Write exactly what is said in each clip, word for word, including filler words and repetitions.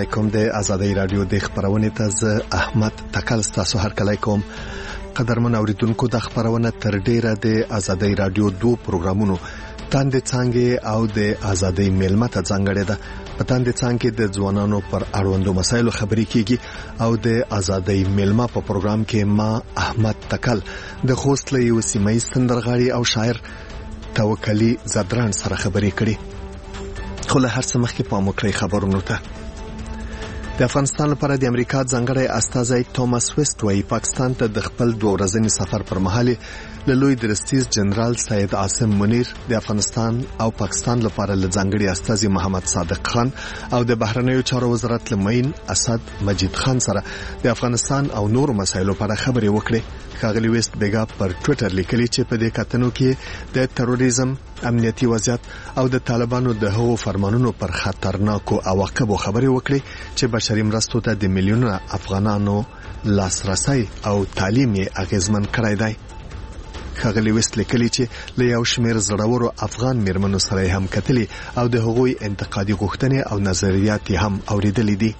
علیکم. د آزادۍ رادیو د خبرونه ته احمد تکل تاسو هر کله کوم. قدرمن اوریدونکو د خبرونه تر ډیره د آزادۍ رادیو دوه پروګرامونو تاند څنګه او د آزادۍ میلمه ته څنګه ده. په تاند څنګه د ځوانانو پر اړوندو مسایلو خبرې کیږي او د آزادۍ میلمه په پروګرام کې ما احمد تکل د خوست له یو سیمه سندرغاړي او شاعر توکلی زدران سره خبرې کړې. خو له هر څه مخکې په مکرې خبرونو ته د افغانستان لپاره د امریکا ځانګړی استازی توماس ویسټ وايي پاکستان ته د خپل دوه ورځني سفر پر مهال له لوی درستیز جنرال سید عاصم منیر د افغانستان او پاکستان لپاره له ځانګړي استازي محمد صادق خان او د بهرنیو چارو وزارت لمین اسد مجید خان سره د افغانستان او نور مسایلو په اړه خبرې وکړې. ښاغلي ویسټ بیګا پر ټوئیټر لیکلي چې په دې کتنو کې د تروریزم، امنیتي وضعیت او د طالبانو د هغو فرمانونو پر خطرناکو عواقبو خبرې وکړې چې بشري مرستو ته د میلیونونو افغانانو لاسرسي او تعلیم یې اغیزمن کړی دی. ښاغلي ویسټ لیکلي چې له یو شمېر زړورو افغان میرمنو سره هم کتلي او د هغوی انتقادي غوښتنې او نظریات هم اوریدلې دي.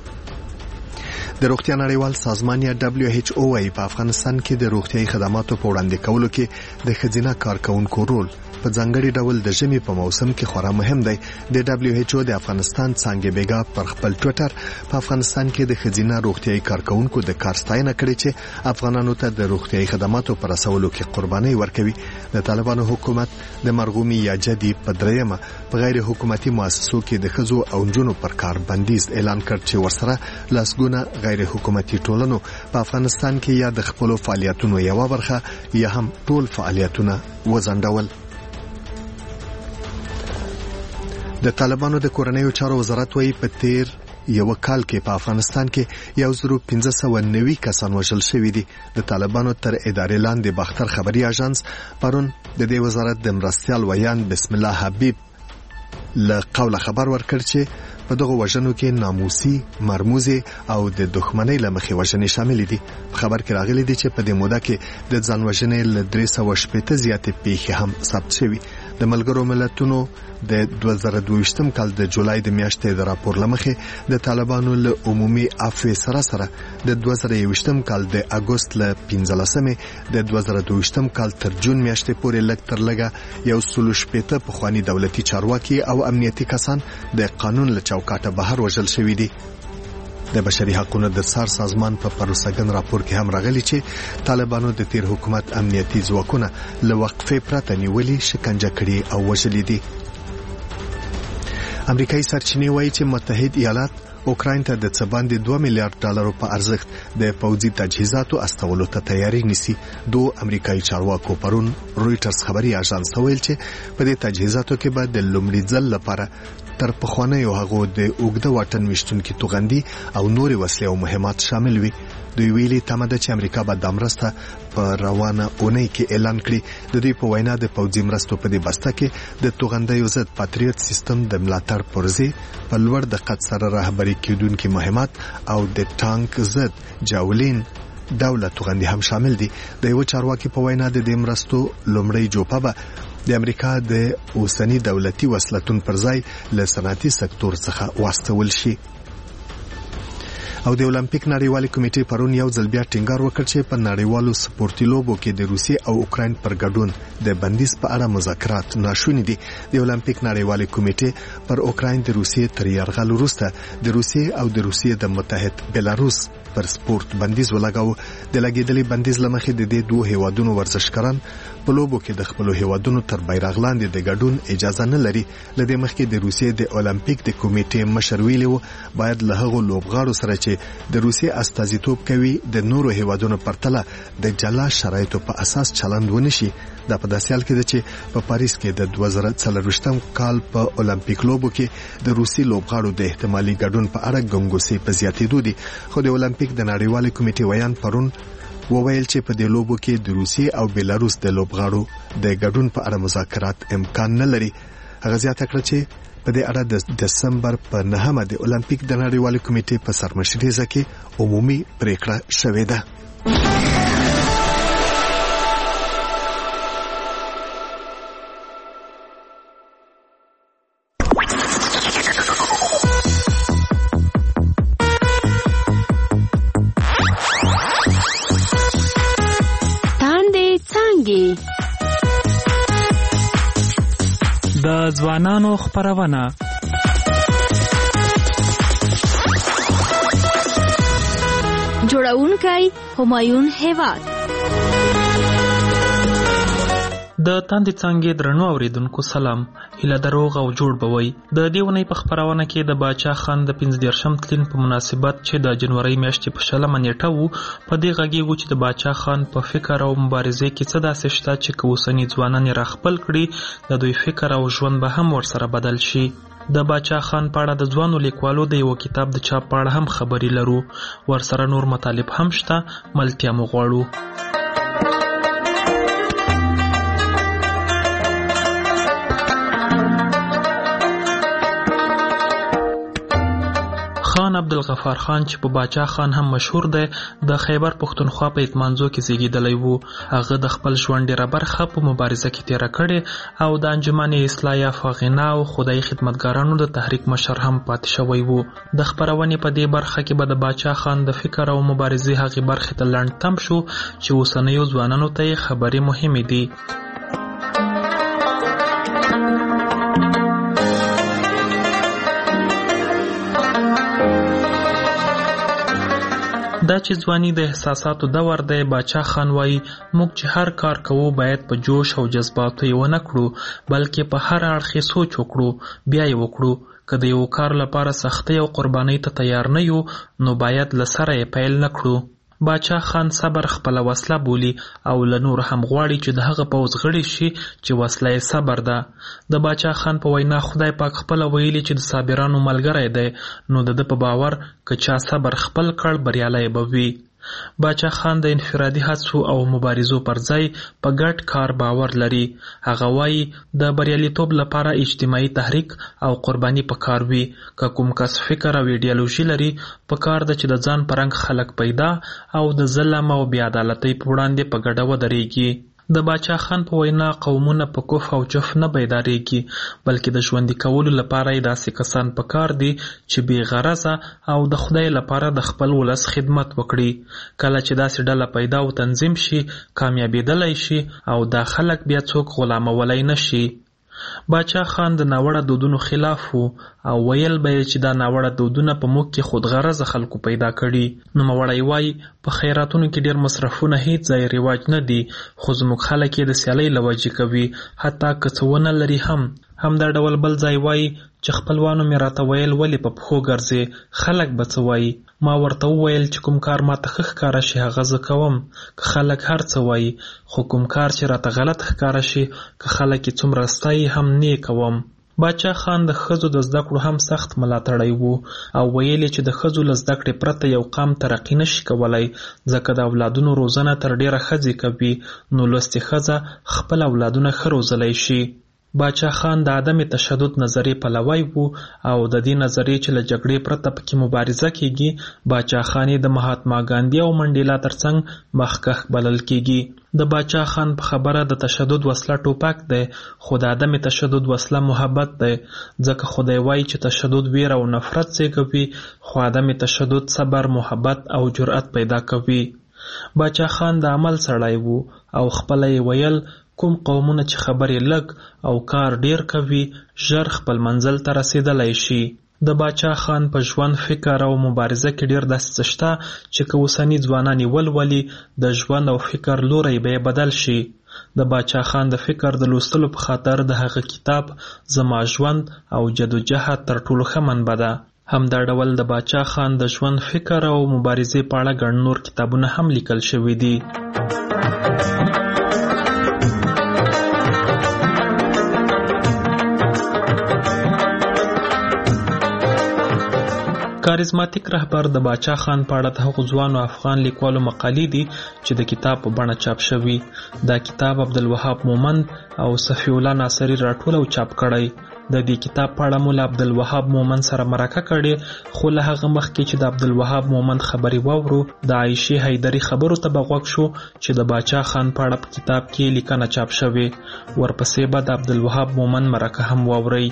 د روغتیا نړیوال سازمان یا دبليو ایچ او وايي په افغانستان کې د روغتیايي خدماتو په وړاندې کولو کې د ښځینه کارکونکو رول په ځانګړي ډول د ژمي په موسم کې خورا مهم دی. د دبليو ایچ او د افغانستان څنګه بیګا پر خپل ټوئیټر په افغانستان کې د ښځینه روغتیايي کارکونکو د کار ستاینه کړې چې افغانانو ته د روغتیايي خدماتو پر رسولو کې قرباني ورکوي. د طالبانو حکومت د مرغومي یا جدي په دریمه په غیر حکومتي مؤسسو کې د ښځو او نجونو پر کار بندیز اعلان کړ چې ورسره لاسګونه غیر حکومتي ټولنو په افغانستان کې یا د خپل فعالیتونو یو برخه یا هم ټول فعالیتونه وزندول. د طالبانو د کورنیو چارو وزارت وايي په تیر یو کال کې په افغانستان کې یو زرو پنځه سوه نوي کسان وژل شوي دي. د طالبانو تر ادارې لاندې باختر خبري اژانس پرون د دې وزارت د مرستيال ویان بسم الله حبیب له قوله خبر ورکړ چې په دغه وژنو کې ناموسي، مرموزي او د دښمنۍ لمخې وژنې شامل دي. خبر کې راغلي دي چې په دې موده کې د ځان وژنې له درې سوه شپېته زیاتې پیښې هم ثبت شوي. د ملګرو ملتونو د دوه زره دوه کال د جولای د میاشتې د راپور لمخې د طالبانو له عمومي عفو سره سره د دوه زره یوویشتم کال د اگست له پنځلسمې د دوه زره دوه کال تر جون میاشتې پورې لږ تر لږه یو سل شپېته پخواني دولتي چارواکي او امنیتي کسان د قانون له چوکاټه بهر وژل شوي دي. د بشري حقوقو د سر سازمان په پروسګن راپور کې هم راغلي چې طالبانو د تیر حکومت امنیتي ځواکونه له وقفې پرته نیولي، شکنجه کړي او وژلي دي. امریکایي سرچینې وایي چې متحد ایالات اوکراین ته د څه باندې دوه میلیارډ ډالرو په ارزښت د پوځي تجهیزاتو استولو ته تیاری نیسي. دوه امریکایي چارواکو پرون رويټرز خبري اژانس ته ویل چې په دې تجهیزاتو کې به د لومړي ځل لپاره تر پخوانیو هغو د اوږده واټن ویشتونکي توغندي او نورې وسلې او مهمات شامل وي. دوی ویلي تمه ده چې امریکا به د مرسته په روانه اونۍ کې اعلان کړي. د دوی په وینا د پوځي مرستو په دې بسته کې د توغندیو ضد پاتریوت سیستم د ملاتړ پرځې په لوړ دقت سره رهبري کېدونکي مهمات او د ټانک ضد جاولین دولت توغندي هم شامل دي. د یو چارواکي په وینا د دې مرستو لومړی جوپه به د امریکا د اوسنی دولتي وسلتون پر ځای له صنعتي سکتور څخه واستول شي. او د اولمپیک نړیوالې کمیټې پرون یو ځل بیا ټینګار وکړ چې په نړیوالو سپورتي لوبو کې د روسیې او اوکراین پر ګډون د بندیز په اړه مذاکرات ناشوني دي. د اولمپیک نړیوالې کمیټې پر اوکراین د روسیې تر یرغل وروسته د روسیې او د روسیې د متحد بلاروس پر سپورت بندیز ولګاو. د لګیدلې بندیز لمخې د دې دوه هیوادونو ورزشکاران په لوبو کې د خپل هیوادونو تر بیرغ لاندې د ګډون اجازه نه لري. لدې مخکې د روسیې د اولمپیک د کمیټې مشر ویلي وو باید له هغو لوبغاړو سره چې د روسیې استازیتوب کوي د نورو هیوادونو پرتله د جلا شرایطو په اساس چلند ونشي. دا په داسې حال کې ده چې په پاریس کې د دوه زره څلوېښتم کال په اولمپیک لوبو کې د روسي لوبغاړو د احتمالي ګډون په اړه ګنګوسې په زیاتېدو دي. خو د اولمپیک د نړیوالې کمیټې ویان پرون وویل چې په دې لوبو کې د روسیې او بیلاروس د لوبغاړو د ګډون په اړه مذاکرات امکان نه لري. هغه زیاته کړه چې په دې اړه د دسمبر په نهمه د اولمپیک د نړیوالې کمیټې په سرمشرۍ کې عمومي پریکړه شوې ده. څانګې د ځوانانو خپرونه جوړونکی همایون هیواد. د تاندې څانګې درنو اوریدونکو سلام. هیله دروغ او جوړ بوي. د دې ونې په خپرونه کې د باچا خان د پنځه دېرشم تلین په مناسبت چې د جنوري میاشتې په شلمه نیټه وو، په دې غږیږو چې د باچا خان په فکر او مبارزې کې څه داسې شته چې که اوسني ځوانان یې راخپل کړي، د دوی فکر او ژوند به هم ورسره بدل شي. د باچا خان په اړه د ځوانو لیکوالو د یو کتاب د چاپ په اړه هم خبرې لرو. ورسره نور مطالب هم شته، ملتیا مو غواړو. خان عبدالغفار خان چې په باچا خان هم مشهور دی، د خیبر پښتونخوا په اتمانزو کې زیږیدلی وو. هغه د خپل ژوند ډیره برخه په مبارزه کې تیره کړې او د انجمن اصلاح یافته غنا او خدای خدمتګارانو د تحریک مشر هم پاتې شوی وو. د خپرونې په دې برخه کې به د باچا خان د فکر او مبارزې هغې برخې ته لنډ تم شو چې اوسنیو ځوانانو ته یې خبرې مهمې دي. دا چې ځواني د احساساتو دور دی، باچا خان وایي موږ چې هر کار کوو باید په جوش او جذباتو یې ونه کړو، بلکې په هر اړخ یې سوچ وکړو، بیا یې وکړو. که د یو کار لپاره سختۍ او قربانۍ ته تیار نه یو، نو باید له سره یې پیل نه کړو. باچا خان صبر خپله وسله بولي او له نور هم غواړي چې د هغه پوځ غړي شي چې وسله یې صبر ده. د باچا خان په وینا خدای پاک خپله ویلي چې د صابرانو ملګری دی، نو د ده په باور که چا صبر خپل کړ بریالی به وي. باچا خان د انفرادي هڅو او مبارزو پر ځای په ګډ کار باور لري. هغه وایي د بریالیتوب لپاره اجتماعي تحریک او قرباني پکار وي. که کوم کس فکر او ایډیالوژي لري، پکار ده چې د ځان په رنګ خلک پیدا او د ظلم او بې عدالتۍ په وړاندې په ګډه ودرېږي. د باچا خان په وینا قومونه په کف او جف نه بیدارېږي، بلکې د ژوندي کولو لپاره یې داسې کسان پکار دي چې بې غرضه او د خدای لپاره د خپل ولس خدمت وکړي. کله چې داسې ډله پیدا او تنظیم شي، کامیابېدلی شي او دا خلک بیا څوک غلامولی نه شي. باچا خان د ناوړه دودونو خلاف وو او ویل به یې چې دا ناوړه دودونه په موږ کې خودغرضه خلکو پیدا کړي. نوموړی وایي په خیراتونو کې ډېر مصرفونه هیڅ ځای رواج نه دي، خو زموږ خلک یې د سیالۍ له وجې کوي، حتی که څه ونه لري هم. همدا ډول بل ځای وایي چې خپلوانو مې راته ویل ولې په پښو ګرځې، خلک به څه وایي. ما ورته وویل چې کوم کار ماته ښه ښکاره شي هغه زه کوم، که خلک هر څه وایي، خو کوم کار چې راته غلط ښکاره شي، که خلک یې څومره ستایي هم نه یې کوم. باچا خان د ښځو د زده کړو هم سخت ملاتړی وو او ویل چې د ښځو له زده کړې پرته یو قام ترقي نشي کولی، ځکه د اولادونو روزنه تر ډیره ښځې کوي، نو لوستې ښځه خپل اولادونه ښه روزلی شي. باچا خان د عدم تشدد نظریې پلوی وو او د دې نظریې چې له جګړې پرته پکې مبارزه کیږي، باچا خان یې د مهاتما ګاندي او منډیلا ترڅنګ مخکښ بلل کیږي. د باچا خان په خبره د تشدد وسله ټوپک دی، خو د عدم تشدد وسله محبت دی، ځکه خدای وایي چې تشدد ویر او نفرت زیږوي، خو عدم تشدد صبر، محبت او جرأت پیدا کوي. باچا خان د عمل سړی وو او خپله یې ویل کوم قومونه چې خبرې لږ او کار ډیر کوي، ژر خپل منزل ته رسیدلی شي. د باچا خان په ژوند، فکر او مبارزه کې ډیر داسې څه شته چې که اوسني ځوانان یې ولولي، د ژوند او فکر لوری به یې بدل شي. د باچا خان د فکر د لوستلو په خاطر د هغه کتاب زما ژوند او جدوجهد تر ټولو ښه منبع ده. همدا ډول د باچا خان د ژوند، فکر او مبارزې په اړه ګڼ نور کتابونه هم لیکل شوي دي. کاریزماتیک رهبر د باچا خان په اړه د هغو ځوانو افغان لیکوالو مقالې دي چې د کتاب په بڼه چاپ شوي. دا کتاب عبدالوهاب مومند او صفی الله ناصري راټول او چاپ کړی. د دې کتاب په اړه مو له عبدالوهاب مومند سره مرکه کړې، خو له هغه مخکې چې د عبدالوهاب مومند خبرې واورو، د عایشې حیدري خبرو ته به غوږ شو چې د باچا خان په اړه په کتاب کې لیکنه چاپ شوې. ورپسې به د عبدالوهاب مومند مرکه هم واورئ.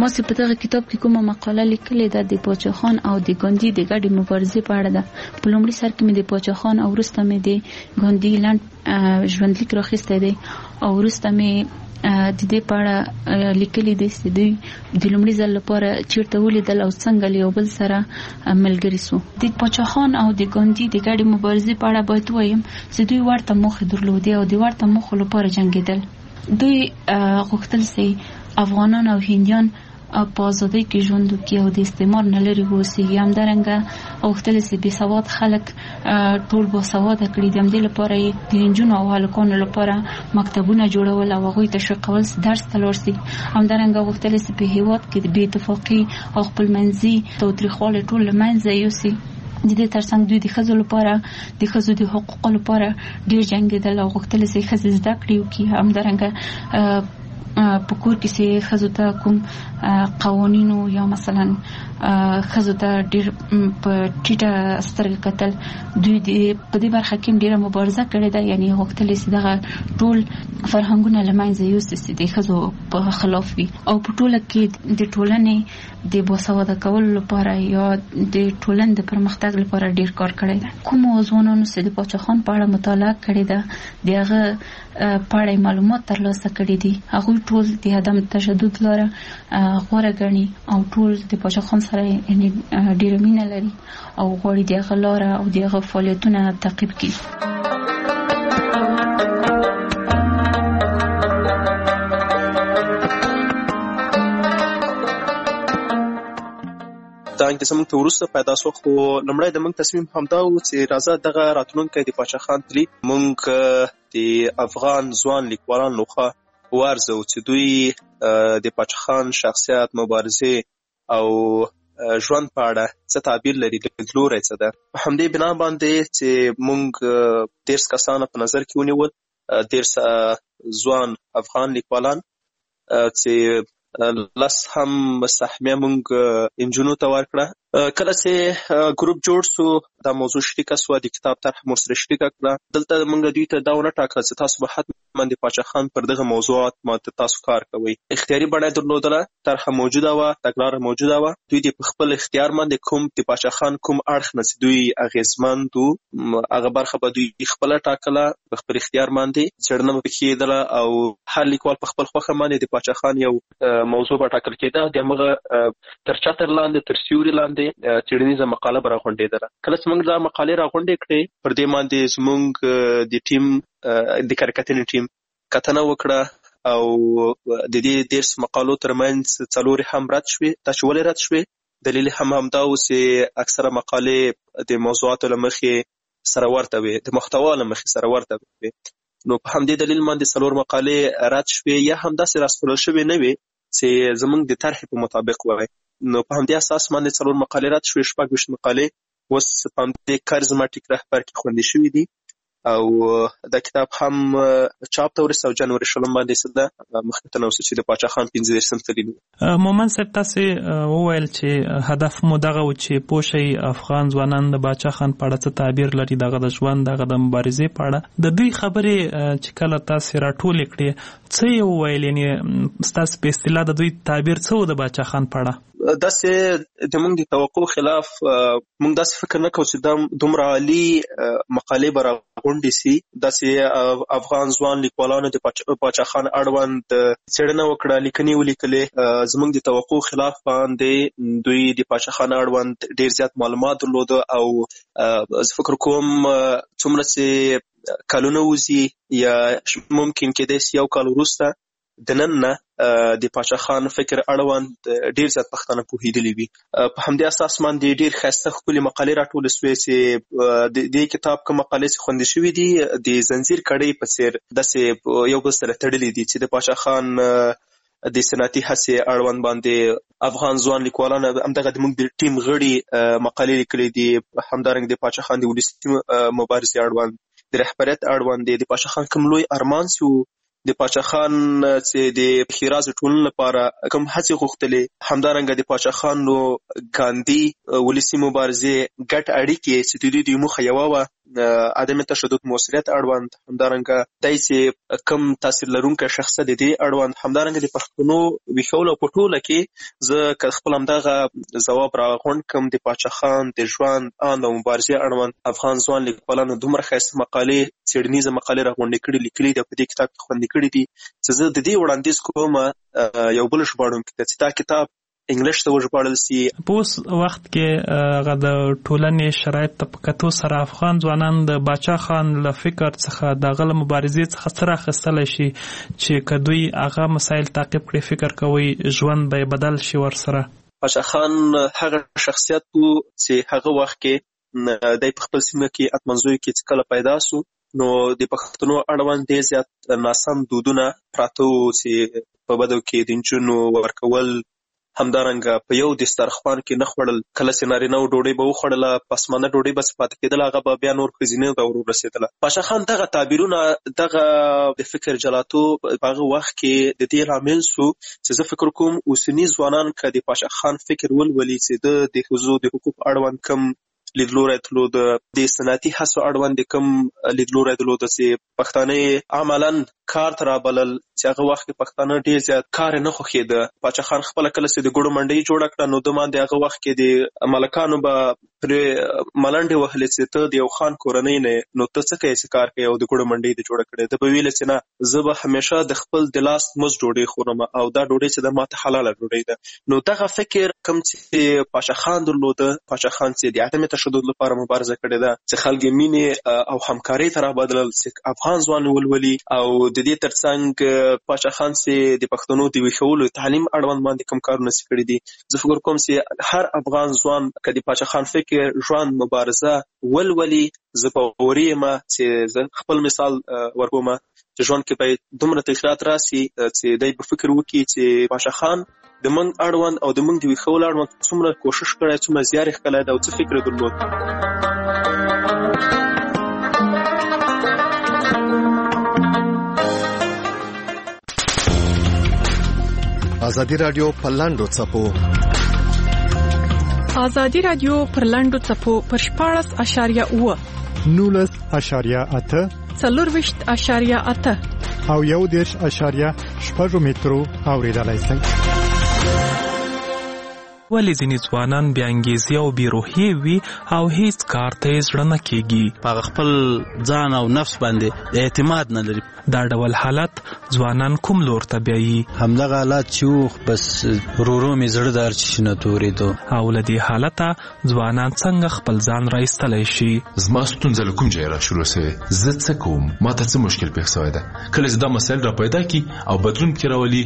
ما چې په دغه کتاب کې کومه مقاله لیکلې ده د پاچا خان او د ګاندي د ګډې مبارزې په اړه ده. په لومړي سر کې مې د پاچا خان او وروسته مې د ګاندي لنډ ژوندلیک راخیستی دی او وروسته مې د دې په اړه لیکلي دي چې دوی د لومړي ځل لپاره چیرته ولیدل او څنګه له یو بل سره ملګري سو. د پاچا خان او د ګاندي د ګډې مبارزې په اړه باید ووایم چې دوی ورته موخې درلودې او د ورته موخو لپاره جنګېدل. دوی غوښتل چې افغانان او هندیان په ازادۍ کې ژوند وکړي او د استعمار نه لرې واوسېږي. همدارنګه غوښتل چې بې سواد خلک ټول باسواده کړي. د همدې لپاره یې د نجونو او هلکانو لپاره مکتبونه جوړول او هغوی تشویقول چې درس ته لاړ شي. همدارنګه غوښتل چې په هېواد کې د بې اتفاقي او خپلمنځي تاوتریخوالی ټول له منځه یوسي. د دې ترڅنګ دوی د ښځو لپاره د ښځو د حقوقو لپاره ډېر جنګېدل او غوښتل چې ښځې زده کړې وکړي. همدارنګه په کور کې چې ښځو ته کوم قوانینو یا مثلا ښځو ته ډېر په ټیټه سترګه کتل، دوی په دې برخه کې ډېره مبارزه کړې ده. یعنی غوښتل چې دغه ټول فرهنګونه له منځه یوسي چې د ښځو په خلاف وي او په ټوله کې د ټولنې د باسواده کولو لپاره یا د ټولنې د پرمختګ لپاره ډېر کار کړی ده. کومو ځوانانو چې د پاچا خان په اړه مطالعه کړې ده د هغه په اړه معلومات ترلاسه کړي دي، هغوی ټول د عدم تشدد لاره غوره ګڼي او ټول د پاچا خان سره ډېره مینه لري او غواړي د هغه لاره او د هغه فعالیتونه تعقیب کړي. دا انګلیسي موږ ته وروسته پیدا شو، خو لومړی د موږ تصمیم همدا و چې راځه دغه راتلونکی د پاچا خان تلي موږ د افغان ځوان لیکوالان لخوا وارزو چې دوی د پاچا خان شخصیت، مبارزې او ژوند په اړه څه تعبیر لري، لیدلوری څه ده. په همدې بنا باندې چې موږ دېرش کسانه په نظر کې ونیول، دېرش ځوان افغان لیکوالان چې لس هم سهمیه موږ انجونو ته ورکړه. کله چې ګروپ جوړ سو دا موضوع شریکه سوه، د کتاب طرح مو سره شریکه کړه. دلته موږ دوی ته دا ونه ټاکله چې تاسو به حتما د پاچا خان پر دغه موضوعات باندې تاسو کار کوئ. اختیاري بڼه یې درلودله، طرحه موجوده وه، تګلاره موجوده وه. دوی د په خپل اختیار باندې کوم د پاچا خان کوم اړخ نه چې دوی اغېزمند وو هغه برخه به دوی خپله ټاکله، په خپل اختیار باندې څېړنه به پکې کېدله او هر لیکوال په خپل خوښه باندې د پاچا خان یو موضوع به ټاکل کېده. د همغه تر چتر لاندې، تر سیوري لاندې څېړنیزه مقاله به راغونډېدله. کله چې موږ دا مقالې راغونډې کړې، پر دې باندې زموږ د ټیم د کارکتنې ټیم کتنه وکړه او د دې دېرش مقالو ترمنځ څلورې هم رد شوې. دا چې ولې رد شوې، دلیل هم همدا و چې اکثره مقالې د موضوعاتو له مخې سره ورته وې، د محتوا له مخې سره ورته وې. نو په همدې دلیل باندې څلور مقالې رد شوې یا همداسې راسپړل شوې نه وې چې زموږ د طرحې په مطابق وای. نو په همدې اساس باندې څلور مقالې رد شوې، شپږ ویشت مقالې اوس په همدې کارزماټیک رهبر کې خوندي شوي دي او دا کتاب هم چاپ ته ورسېد او جنوري شلم باندې څه ده مخکې ته نه اوسه چې د پاچا خان پنځه دېرشم تلین و. مومن صاحب تاسې وویل چې هدف مو دغه و چې پوه شئ افغان ځوانان د پاچا خان په اړه څه تعبیر لري، دغه د ژوند، دغه د مبارزې په اړه. د دوی خبرې چې کله تاسې راټولې کړې څه یې وویل، یعنې ستاسو په اصطلاح د دوی تعبیر څه و د پاچا خان په اړه؟ داسې د موږ د توقع خلاف موږ داسې فکر نه کوو چې دا دومره عالي مقالې به راغونډې سي. داسې افغان ځوان لیکوالانو د پاچا خان اړوند څېړنه وکړه، لیکنې ولیکلې. زموږ د توقع خلاف باندې دوی د پاچا خان اړوند ډېر زیات معلومات درلوده او زه فکر کوم څومره چې کلونه وځي یا ممکن کېدای سي یو کال وروسته د نن نه د پاچا خان فکر اړوند ډېر زیات پښتانه پوهېدلي وي. په همدې اساس باندې ډېر ښایسته ښکلې مقالې راټولې سوې چې د دې کتاب کوم مقالې چې خوندي شوي دي د زنځیر کړۍ په څېر داسې یو بل سره تړلي دي چې د پاچا خان د صنعتي هڅې اړوند باندې افغان ځوان لیکوالان همدغه د موږ د ټیم غړي مقالې لیکلې دي. همدارنګه د پاچا خان د ولسي مبارزې اړوند، د رهبریت اړوند، د پاچا خان کوم لوی ارمان چې و، د پاچا خان چې د ښېراز ټولنې لپاره کوم هڅې غوښتلې، همدارنګه د پاچا خان نو ګاندي ولسي مبارزې ګډ اړیکې چې د دوی د موخه یوه وه، عدم تشدد موثریت اړوند، همدارنګه دای چې کم تاثیر لرونکی شخصیت دی اړوند، همدارنګه د پښتنو ویښولو په ټوله کې زه که خپل همدغه ځواب راغونډ کړم د پاچا خان د ژوند ان او مبارزې اړوند افغان ځوان لیکوالانو دومره ښایسته مقالې څېړنیزه مقالې راغونډې کړي لیکلي دي په دې کتاب کې خوندي کړي دي چې زه د دې وړاندیز کوم یو بل ژباړونکي ته چې دا کتاب انګلیش ته وژباړل سي. په اوس وخت کې هغه د ټولنې شرایط ته په کتو سره افغان ځوانان د باچا خان له فکر څخه دغه له مبارزې څخه څه راخیستلی شي چې که دوی هغه مسایل تعقیب کړي، فکر کوي ژوند به بدل شي ورسره؟ باچا خان هغه شخصیت و چې هغه وخت کې دی په خپل سیمه کې اتمنځیو کې چې کله پیدا سو نو د پښتنو اړوند ډېر زیات ناسم دودونه پراته وو چې په بدو کې د نجونو ورکول، همدارنګه په یو دسترخوان کې نه خوړل، کله چې نارینه و ډوډۍ به وخوړله پسمانه ډوډۍ به پاتې کېدله هغه به بیا نور ښځینه ته ور ورسېدله. باچا خان دغه تعبیرونه دغه د فکر جلاتو په هغه وخت کې د دې لامل سو چې زه فکر کوم اوسني ځوانان که د باچا خان فکر ولولي چې د د ښځو د حقوق اړوند کم لیدلوری درلود، د صنعتي هڅو اړوند کم لیدلوری درلود چې پښتانه عملاً کار ته رابلل چې هغه وخت کې پښتانه ډېر زیات کار نه خوښېده. باچا خان خپله کله چې د ګوډو منډۍ جوړه کړه نو د باندې هغه وخت کې د ملکانو به پرې ملنډې وهلې چې ته د یو خان کورنۍ نه نو ته څه کوې چې کار کوې او د ګوډو منډۍ دې جوړه کړې. ده به ویل چې نه زه به همیشه د خپل د لاس مزد ډوډۍ خورم او دا ډوډۍ چې ده ماته حلاله ډوډۍ ده. نو دغه فکر کوم چې باچا خان درلوده، باچا خان چې د عدم تشدد لپاره مبارزه کړې ده، چې خلک مینې او همکارۍ ته رابدلل، چې افغان ځوان ولولي، او د دې ترڅنګ باچا خان چې د پښتنو د ویښولو تعلیم اړوند باندې کوم کارونه چې کړي دي. زه فکر کوم چې هر افغان ځوان که د باچا خان فکر ژوند مبارزه ولولي، زه په وري یم چې زه خپل مثال ورکوم چې ژوند کې به دومره تغیرات راسي چې دی به فکر وکړي چې باچا خان د موږ اړوند او د موږ د ویښولو اړوند څومره کوشش کړی، څومره زیار یې ښکلی دی او څه فکر یې درلود. ازادي رادیو پر لاندو څپو ازادي رادیو پر لاندو څپو پر شپاړس اشاریه اوه نولس اشاریه اته څلورویشت اشاریه اته او یو دېرش اشاریه شپږ مترو اوریدلای شئ. ولې ځینې ځوانان بې انګیزې او بې روحیې وي او هیڅ کار ته یې زړه نه کېږي، په خپل ځان او نفس باندې اعتماد نه لري. دا ډول حالت ځوانان کوم لور ته بیایي؟ همدغه حالت چې بس ورو مې زړه دار چې نه تورېدو. او له دې حالته ځوانان څنګه خپل ځان راایستلی شي؟ زما ستونزه له کوم ځایه را شروع سوې، زه څه کوم، ما ته څه مشکل پېښ سوی ده. کله چې دا مسایل را پیدا کړي او بدلون پکې راولي،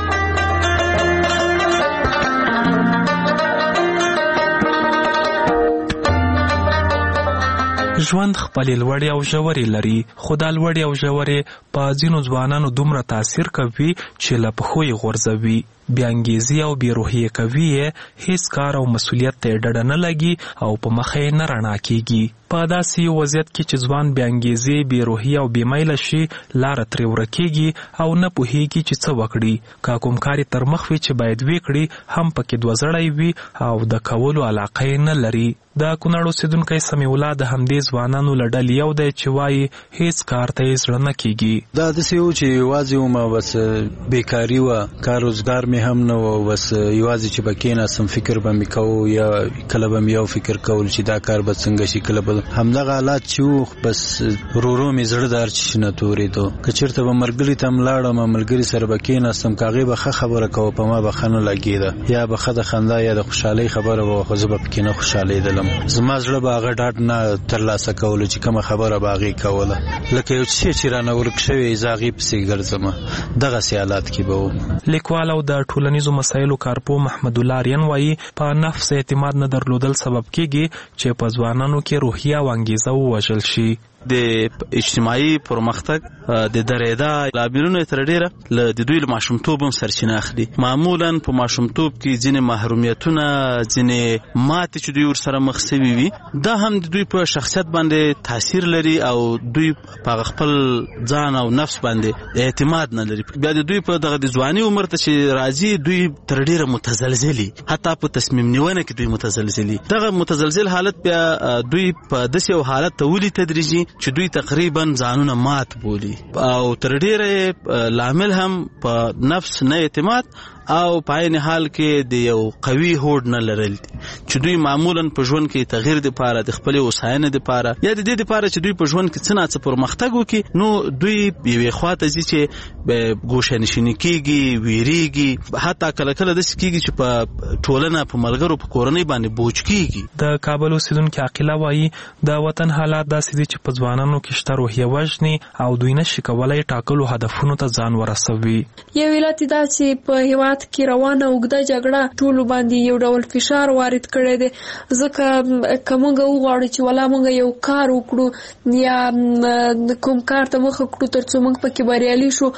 ژوند خپلې لوړې او ژورې لري، خو دا لوړې او ژورې په ځینو ځوانانو دومره تاثیر کوي چې له پښو یې غورځوي. بې انګیزې او بې روحیې کوي یې، هیڅ کار او مسؤلیت ته یې ډډه نه لګي او په مخه یې نه رڼا کېږي. په داسې یو وضعیت کې چې ځوان بې انګیزې، بې روحیې او بې میله شي، لاره ترې ورکېږي او نه پوهېږي چې څه وکړي. که کوم کار یې تر مخ وي چې باید ویې کړي، هم پکې دوه زړی وي او د کولو علاقه یې نه لري. د کونړ اوسېدونکی سمیع الله د همدې ځوانانو له ډلې یو دی چې وایي هیڅ کار ته یې زړه نه کېږي. دا داسې و چې یوازې ومه، بس بېکاري وه، کار روزګار مې هم نه و، بس یوازې چې به کېناستم فکر به مې کوو، یا کله به مې یو فکر کول چې دا کار به څنګه شي، کله به همدغه حالات چې و، بس ورو ورو مې زړه دار چې نه تورېدو. که چېرته به ملګري ته هم لاړم، ملګري سره به کېناستم، که هغې به ښه خبره کوه په ما به ښه نه لګېده، یا به ښه د خندا یا د خوشحالۍ خبره به وه، خو زه به پکې نه خوشحالېدلم. زما زړه به هغه ډاډ نه ترلاسه کوله چې کومه خبره به هغې کوله، لکه یو څه چې رانه ورک شوی زه هغې پسې ګرځم. دغسې حالات کې به وم. لیکوال او د ټولنیزو مسایلو کارپوه محمد الله آریان وایي په نفس اعتماد نه درلودل سبب کېږي چې په ځوانانو کې روحیه او انګیزه ووژل شي. د اجتماعي پرمختګ د درېدا لاملونه تر ډیره ل د دوی ماشومتوب هم سرچینه اخلي. معمولا په ماشومتوب کې ځینې محرومیتونه، ځینې ماتې چې دوی ورسره مخ شوي وي، دا هم د دوی په شخصیت باندې تاثیر لري او دوی په خپل ځان او نفس باندې اعتماد نه لري. بیا د دوی په دغه د ځواني عمر ته چې راځي، دوی تر ډیره متزلزلي، حتی په تصمیم نیونه کې دوی متزلزلي. دغه متزلزل حالت بیا دوی په داسې یو حالت ته ولي تدریجي چې دوی تقریبا ځانونه مات بولي او تر ډیره لامل هم په نفس نه اعتماد او په عین حال کې د یو قوي هوډ نه لرل چې دوی معمولا په ژوند کې تغییر د پاره د خپل وساینې د پاره یا د دې د پاره چې دوی په ژوند کې څه نه څه پرمختګ وکړي، نو دوی یوې خواته ځي چې ګوشه نشیني کیږي، ویریږي، حتی کله کله داسې کیږي چې په ټولنه، په ملګرو، په کورنۍ باندې بوج کیږي. د کابل اوسیدونکو عقیله وایي د وطن حالات داسې دي چې په ځوانانو کې شته روحیه وژني او دوی نشي کولای ټاکلو هدفونو ته ځان ورسوي. یو علت دا چې په هیواد کې روانه اوږده جګړه ټولو باندې یو ډول فشار وارد کړی دی، ځکه که موږ وغواړو چې ولا موږ یو کار وکړو یا کوم کار ته مخه کړو تر څو موږ پکې بریالي شو،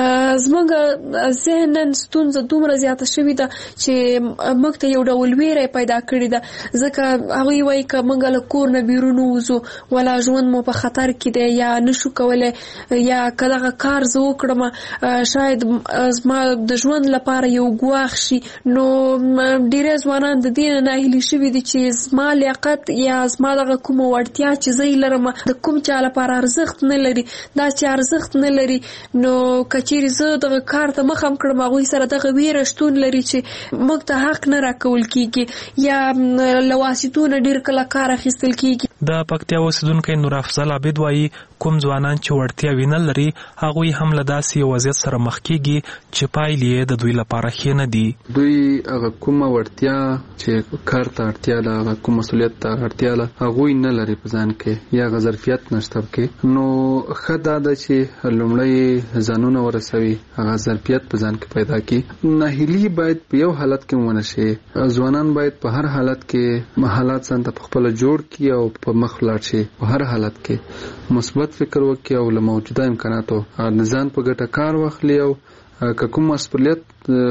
زموږ ذهنن ستونزه دومره زیاته شوې ده چې موږ ته یو ډول ویره پیدا کړې ده، ځکه هغوی وایي که موږ له کور نه بیرون ووځو ولا ژوند مو په خطر کې دی یا نشو کولی، یا که دغه کار زه وکړم شاید زما د ژوند لپاره یو ګواښ شي. نو ډیری ځوانان د دې نه ناهیلي شوي دي چې زما لیاقت یا زما دغه کومه وړتیا چې زه یې لرم د کوم چا لپاره ارزښت نه لري. دا چې ارزښت نه لري، نو که چیرې زه دغه کار ته مخه هم کړم، هغوی سره دغه ویره شتون لري چې موږ ته حق نه راکول کیږي یا له واسطو نه ډېر کله کار اخیستل کیږي. د پکتیا اوسیدونکی نور افضل عابد وایي کوم ځوانان چې وړتیا وینه لري هغوی هم له داسې یو وضعیت سره مخ کیږي چې پایلې د دوی لپاره ښې نه دي. دوی هغه کومه وړتیا چې کار ته اړتیا ده، هغه کوم مسؤلیت ته اړتیا ده، هغوی نه لري په ځان کې یا هغه ظرفیت نشته پکې. نو ښه دا ده چې لومړی ځانونه ورسوي، هغه ظرفیت په ځان کې پیدا کړي. ناهیلي باید په یو حالت کې ونه شي. ځوانان باید په هر حالت کې حالات ځان ته خپله جوړ کړي او په مخ ولاړ شي. په هر حالت کې مثبت فکر وکړي او له موجوده امکاناتو ځان په ګټه کار واخلي او که کوم مسؤلیت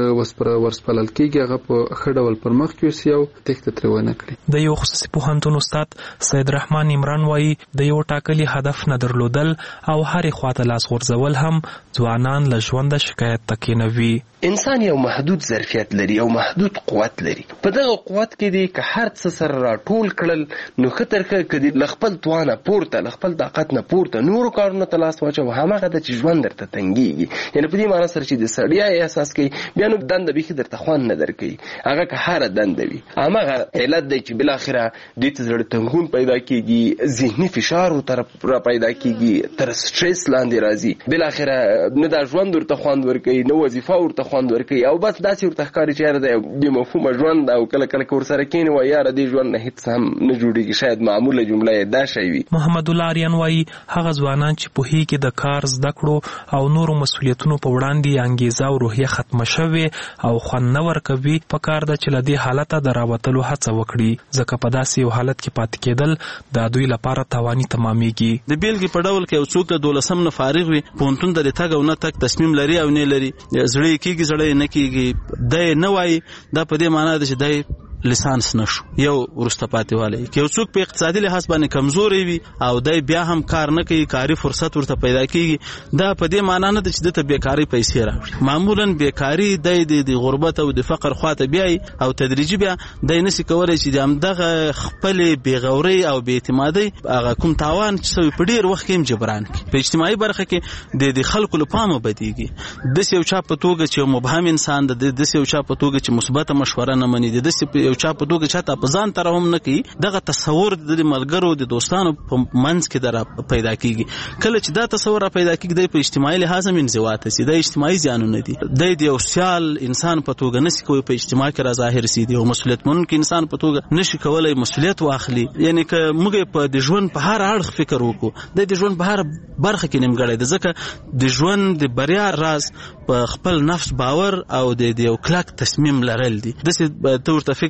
ورسپارل کېږي هغه په ښه ډول پر مخ یوسي او تېښته ترې ونه کړي. د یو خصوصي پوهنتون استاد سید رحمان عمران وایي د یو ټاکلي هدف نه درلودل او هرې خواته لاس غورځول هم ځوانان له ژونده شکایت ته کېنوي. انسان یو محدود ظرفیت لري او محدود قوت لري. په دغه قوت کې دی که هر څه سره راټول کړل نو ښه تر ښه که دي له خپل توانه پورته، له خپل طاقت نه پورته نورو کارونو ته لاس واچوه، هماغه ده چې ژوند درته تنګېږي. یعنې په دې معنی سره چې د سړیا احساس کوي بیا نو دنده بیخي درته خوند نه درکوي، هغه که هره دنده وي. هماغه علت دی چې بالاخره دوی ته زړه تنګون پیدا کېږي، ذهني فشار ورته را پیدا کېږي، تر سټرس لاندې راځي، بالاخره نه دا ژوند ورته خوند ورکوي، نه وظیفه ورته خوند ورکوي او بس داسې ورته ښکاري چې یاره د بې مفهومه ژوند او کله کله که ورسره کښېني وایي یاره دې ژوند نه هېڅ هم نه جوړېږي. شاید معموله جمله یې دا شی وي. محمد الله آریان وایي هغه ځوانان چې پوهېږي د کار، زده کړو او نورو مسؤلیتونو په وړاندې انګیزه او روحیه ختمه شوې او خوند نه ورکوي، په کار ده چې له دې حالته د راوتلو هڅه وکړي، ځکه په داسې یو حالت کې پاتې کېدل د دوی لپاره تاواني تمامېږي. د بیلګې په ډول که یو څوک د دولسم نه فارغ وي، پوهنتون ته د تګ او نه تګ تصمیم لري او نه لري، زړه یې کېږي زړه یې نه کېږي، دی نه وایي، دا په دې معنا ده چې دی لسانس نشو، یو ورسته پاتې والی. که یو څوک په اقتصادي لحاظ باندې کمزوری وي او دی بیا هم کار نه کوي، کاري فرصت ورته پیدا کېږي، دا په دې معنا نه ده چې دته بیکاري پیسې راوړي. معمولا بیکاري دی د غربت او د فقر خواته بیایي او تدریجي بیا دی نسي کولی چې د همدغه خپلې بېغورۍ او بېاعتمادۍ هغه کوم تاوان چې سوی په ډېر وخت کې هم جبران کړي. په اجتماعي برخه کې د خلکو له پامه بدېږي. داسې یو چا په توګه چې یو مبهم انسان ده، داسې یو چا په توګه چې مثبته مشوره نه مني، داسې یو چا په توګه چاته په ځان تر هم نه کوي، دغه تصور د ملګرو د دوستانو په منځ کې در پیدا کیږي. کله چې دا تصور را پیدا کیږي د په اجتماعي لحاظ هم انزوا ته سي، د اجتماعي زیانونه دي، د یو سیال انسان په توګه نشي کوي په اجتماع کې را ظاهر سي، د یو مسؤلیت منونکي انسان په توګه نشي کولای مسؤلیت واخلي. یعنی که موږ په د ژوند په هر اړخ فکر وکړو، د ژوند په هر برخه کې نیمګړی ده، ځکه د ژوند د بریا راز په خپل نفس باور او د یو کلک تصمیم لرل دي. داسې ته ورته فکر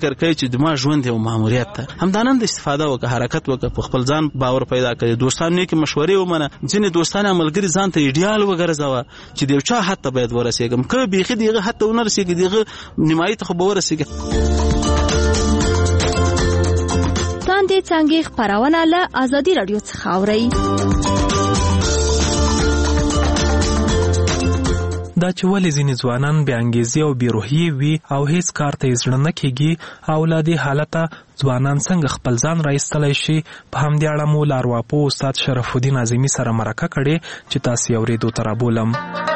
فکر کوي چې د ما ژوند یو ماموریت ده همدانند استفاده وکړه حرکت وکړه په خپل ځان باور پیدا کړي دوستانو کې مشورې ومنه ځینې دوستانه ملګری ځان ته ایډیال وګرځاوه چې د یو چا حد ته باید ورسېږم که بیخي دغه حد ته ونه رسېږي دغه نیمایي ته خو به ورسېږي. تاندې څانګې خپرونه له ازادي راډیو څخه اورئ. دا چې ولې ځینې ځوانان بې انګیزې او بې روحیې وي او هیڅ کار ته یې زړه نه کېږي او له دې حالته ځوانان څنګه خپل ځان رایستلی شي په همدې اړه مو له ارواپوه استاد شرف الدین اعظمي سره مرکه کړې چې تاسې یې اورېدو ته رابولم.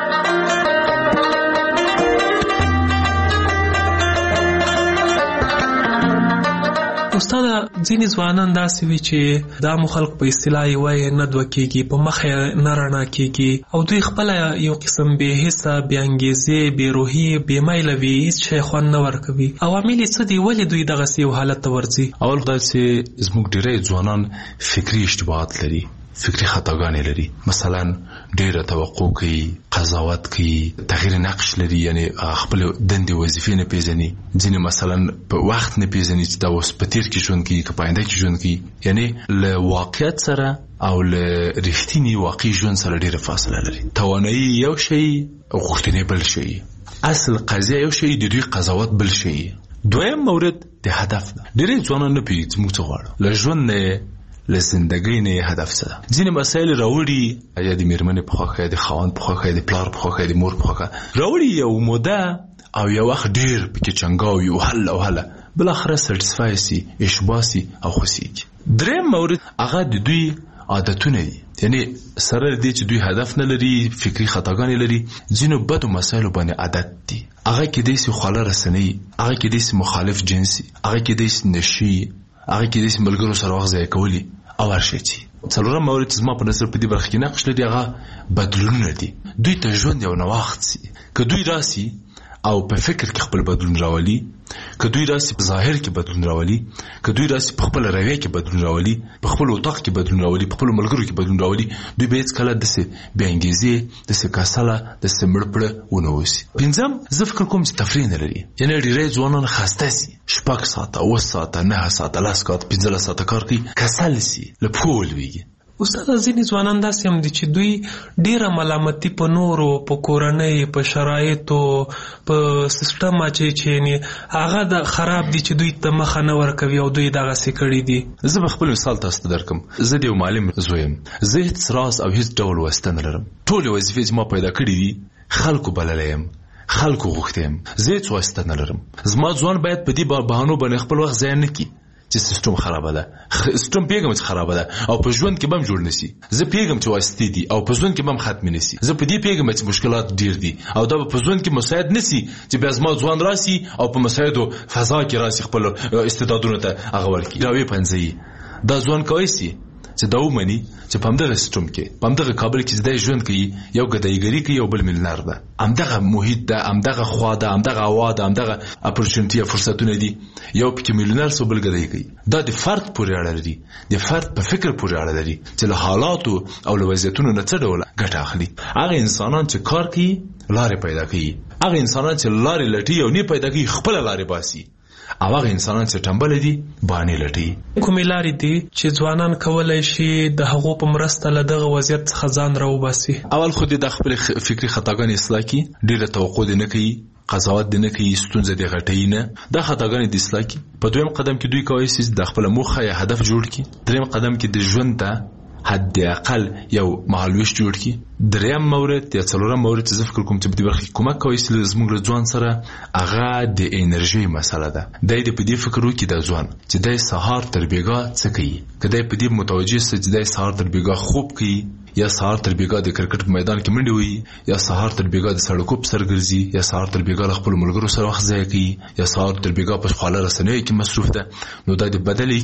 استاد ځینې ځوانان داسې وي چې دا مو خلق په اصطلاح یې وایي نه دوه کېږي په مخ یې نه رڼا کېږي او دوی خپله یو قسم بې حسه بې انګیزې بې روحي بې میله وي هېڅ شی خوند نه ورکوي. عوامل یې څه دي ولې دوی دغسې یو حالت ته ورځي؟ اول دا چې زموږ ډېری ځوانان فکري اشتباهات لري فکري خطاګانې لري مثلا ډېره توقع کوي قضاوت کوي تغییر نقش لري یعنی خپل دندې وظیفې نه پیژني ځینې مثلا په وخت نه پیژني چې دا اوس په تیر کې ژوند کوي که په آینده کې ژوند کوي یعنی له واقعیت سره او له رښتیني واقعي ژوند سره ډېره فاصله لري. توانایي یو شی غوښتنې بل شی اصل قضیه یو شی د دوی قضاوت بل شی. دویم مورد د هدف ده ډېری ځوانان نه پوهېږي چې موږ څه غواړو له ژوند نه له زندګۍ نه هدف څه ده. ځینې مسایل راوړي یا د میرمنې په خوښه د خاوند په خوښه د پلار په خوښه د مور په خوښه راوړي یو موده او یو وخت ډېر پکې چنګاوي او هله او هله بالاخره سټسفای سي اشباه سي او خوښېږي. دریم مورد هغه د دوی عادتونه دي یعنی سره دې چې دوی هدف نه لري فکري خطاګانې لري ځینو بدو مسایلو باندې عادت دي هغه کېدای سي خواله رسنۍ هغه کېدای سي مخالف جنسي هغه کېدای سي نشي هغه کې د ملګرو سره وخت ضایع کولی او هرشی چې څلورم مورد چې زما په نظر په دې برخه کې نقش لري هغه بدلونونه دي. دوی ته ژوند یو نوښت سي که دوی راسي او په فکر کې خپل بدلون راولي که دوی راسي په ظاهر کې بدلون راولي که دوی راسي په خپل رویه کې بدلون راولي په خپل اتاق کې بدلون راولي په خپل ملګرو کې بدلون راولي دوی به هېڅکله داسې بې انګیزې داسې کسله داسې مړپړه ونه اوسي. پنځم زه فکر کوم چې تفریح نه لري یعنې ډېری ځوانان خسته سي شپږ ساعته اوه ساعته نهه ساعته لس ساعته پنځلس ساعته کار کوي کسل سي له پښو ولوېږي. استاد ځینې ځوانان داسې هم دي چې دوی ډېره ملامتي په نورو په کورنۍ په شرایطو په سیستم اچوي چې یعنې هغه د خراب دي چې دوی ته مخه نه ورکوي او دوی دغسې کړي دي. زه به خپل مثال تاسو ته درکړم. زه د یو معلم زوی یم زه هېڅ راز او هېڅ ډول واسطه نه لرم ټولې وظیفې چې ما پیدا کړي دي خلکو بللی یم خلکو غوښتی یم زه هېڅ واسطه نه لرم. زما ځوان باید په دې بهانو باندې خپل وخت ضایع نه کړي چې سیستم خرابه ده سیستم پیغام چې خرابه ده او په ژوند کې بم جوړ نشي زه پیغام چې واسطې دي او په ژوند کې بم ختم نشي زه په دې پیغام چې مشکلات ډیر دي او دا په ژوند کې مساعد نشي چې بیا زما ځوان راسي او په مساعدو فضا کې راسي خپل استعدادونه ته هغه ورکړي راوي پنځي دا ځوان کوي سي چې دا ومني چې په همدغه سیستم کې په همدغه کابل کې زده ژوند کوي یو ګدایګري کوي یو بل ملنار ده همدغه محیط ده همدغه خوا ده همدغه هوا ده همدغه اپورچونټي فرصتونه دي یو پکې ملنار سو بل ګدای کوي. دا د فرد پورې اړه لري د فرد په فکر پورې اړه لري چې له حالاتو او له وضعیتونو نه څه ډول ګټه اخلي. هغه انسانان چې کار کوي لارې پیدا کوي هغه انسانان چې لارې لټي او نه پیدا کوي خپل لارې باسي او هغه انسانان چې ټمبل دي باندې لټي. کومې لارې دي چې ځوانان کولای شي د هغو په مرسته له دغه وضعیت څخه ځان راوباسي؟ اول خو د خپل فکري خطاګانې اصلاح کړي ډېره توقع دې نه کوي قضاوت دې نه کوي ستونزه دې غټوي نه دا خطاګانې دې اصلاح کړي. په دویم قدم کې دوی کولی شي د خپل موخه یا هدف جوړ کړي. دریم قدم کې د ژوند ته حد اقل یو مهالویش جوړ کړي. دریم مورد یا څلورم مورد چې زه فکر کوم چې په دې برخه کې کومک کوي چې زموږ له ځوان سره هغه د انرژي مسله ده. دی د په دې فکر وکړي د ځوان چې دی سهار تر بېګا څه کوي که دی په دې متوجه سي چې دی سهار تر بېګا خوب کوي یا سهار تر بېګا د کرکټ په میدان کې منډې وهي یا سهار تر بېګا د سړکو په سر ګرځي یا سهار تر بېګا له خپلو ملګرو سره وخت ضایع کوي یا سهار تر بېګا په خواله رسنیو کې مصروف ده نو دا د بدلې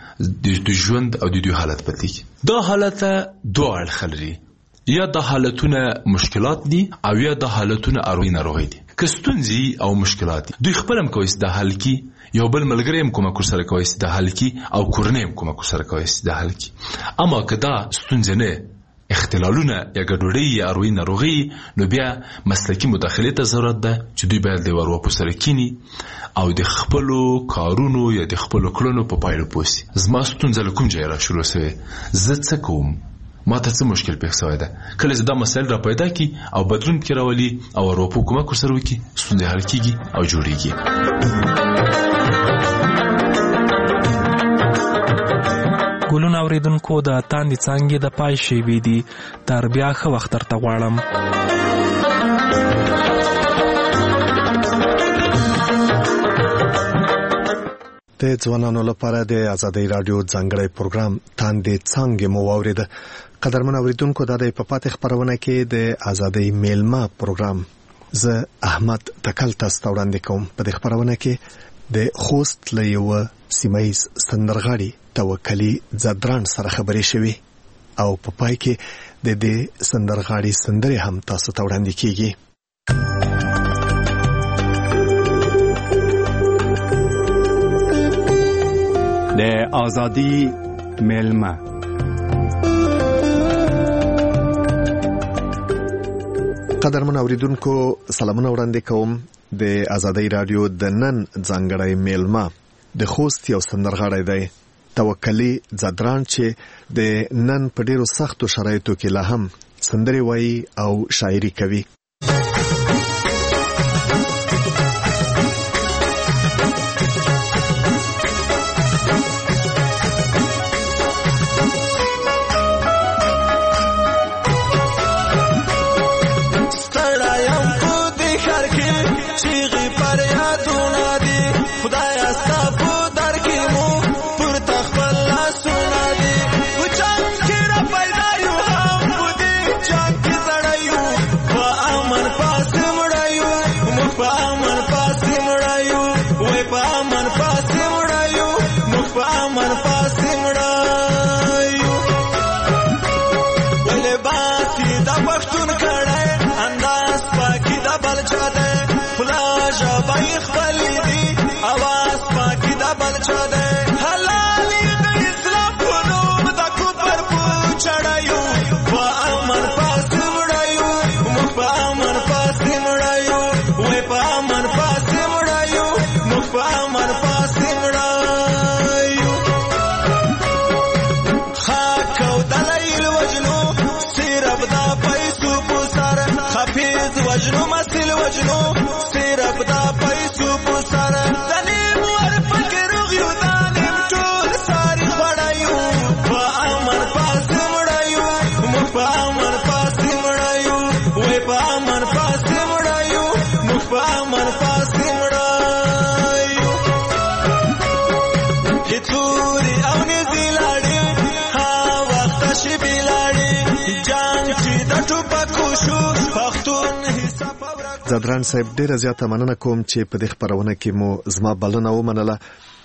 کې د ژوند او د دوی حالت بدلېږي. دا حالت دوه اړخه لري یا دا حالتونه مشکلات دي او یا دا حالتونه اروي ناروغي دي. که ستونزې او مشکلات دي دوی خپل هم کوي چې د حل کی یو بل ملګری هم کومک سره کوي چې د حل کی او کورنۍ هم کومک سره کوي چې د حل کی. اما که دا ستونزې نه اختلالونه یا ګډوډي یا اروي ناروغي نو بیا مسلکي مداخله ته ضرورت ده چې دوی باید د ورو په سره کینی او د خپل کارونو یا د خپل کړنو په پایله پوسی. زما ستونزه کوم ځای را شروع شوه، زه څه کوم، ما ته څه مشکل پیښ شوی ده. کله چې دا مسایل را پیدا کی او بدلون کې راولي او ورو په کومه سره وکي ستونزه حل کیږي او جوړیږي. ګلون اوریدونکو د تاندې څانګې د پای شیوي دي، تر بیا ښه وخت درته غواړم. د ځوانانو لپاره د آزادۍ رادیو ځانګړی پروګرام تاندې څانګې مو واورېده. قدرمن اوریدونکو دا د په پاتې خبرونه کې د آزادۍ میلمه پروګرام زه احمد تکل تاسو ته وړاندې کوم. په دې خبرونه کې د خوست له یوه سیمایي سندرغاړي توکلی زدران سره خبرې شوې او په پای کې د دې سندرغاړي سندرې هم تاسو ته وړاندې کیږي. د آزادی میلمه قدرمن اوریدونکو سلامونه وړاندې کوم. د آزادۍ رادیو د نن ځانګړی میلمه د خوست یو سندرغاړی دی توکلی زدران چې د نن په ډیرو سختو شرایطو کې لا هم سندرې وایي او شاعري کوي. زدران صاحب ډیره زیاته مننه کوم چې په دې خبرونه کې مو زما بلنه ومنله.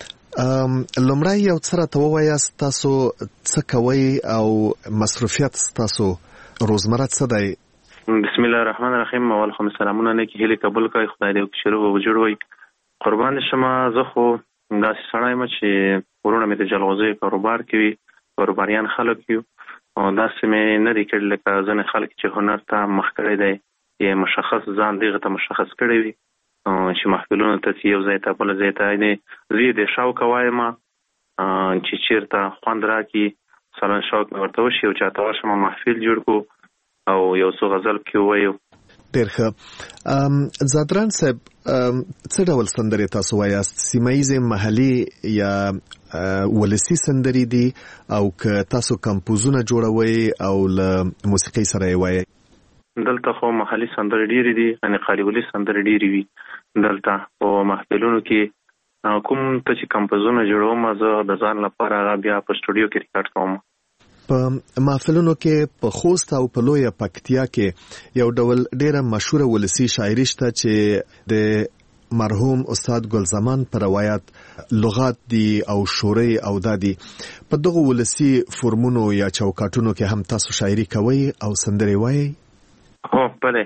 لومړی یو څه راته ووایاست تاسو څه کوئ او مصروفیت تاسو روزمره څه دی؟ بسم الله الرحمن الرحیم. اول خو سلامونه نه کې هلي قبول کوي، خدای دې شروع وجوړوي. قربان شمه. زه خو داسې سړی یم چې ورونه مې د جلغوزي کاروبار کوي، کاروباریان خلک یو او داسې مې نه دی کړی لکه ځینې خلک چې هنر ته مخ کړی دی یا مشخص ځان دغه ته مشخص کړی وي چې محفلونو ته یو ځای ته بل ځای ته نه زی د شوق وایم چې چیرته خوند راکړي مثلا شوق ورته وشي او چاته ورشم محفل جوړ کو او یو څو غزل کې وایو. ډېر ښه. زدران صاحب څه ډول سندرې تاسو وایاست؟ سیمایي محلي یا ولسی سندرې دي او که تاسو کمپوزونه جوړوي او له موسیقۍ سره یې وایي؟ دلته خو محلي سندرې ډېرې دي، یعنې قالبولي سندرې ډېرې وي. دلته په محفلونو کې کوم ته چې کمپوزونه جوړوم زه د ځان لپاره هغه بیا په سټوډیو کې ریکارډ کوم. په محفلونو کې په خوست او په لویه پکتیا کې یو ډول ډېره مشهوره ولسی شاعري شته چې د مرحوم استاد ګلزمان په روایت لغات دي او شوري او دادي. په دغه ولسی فرمونو یا چوکاټونو کې هم تاسو شاعري کوي او سندرې وایي؟ هو بله.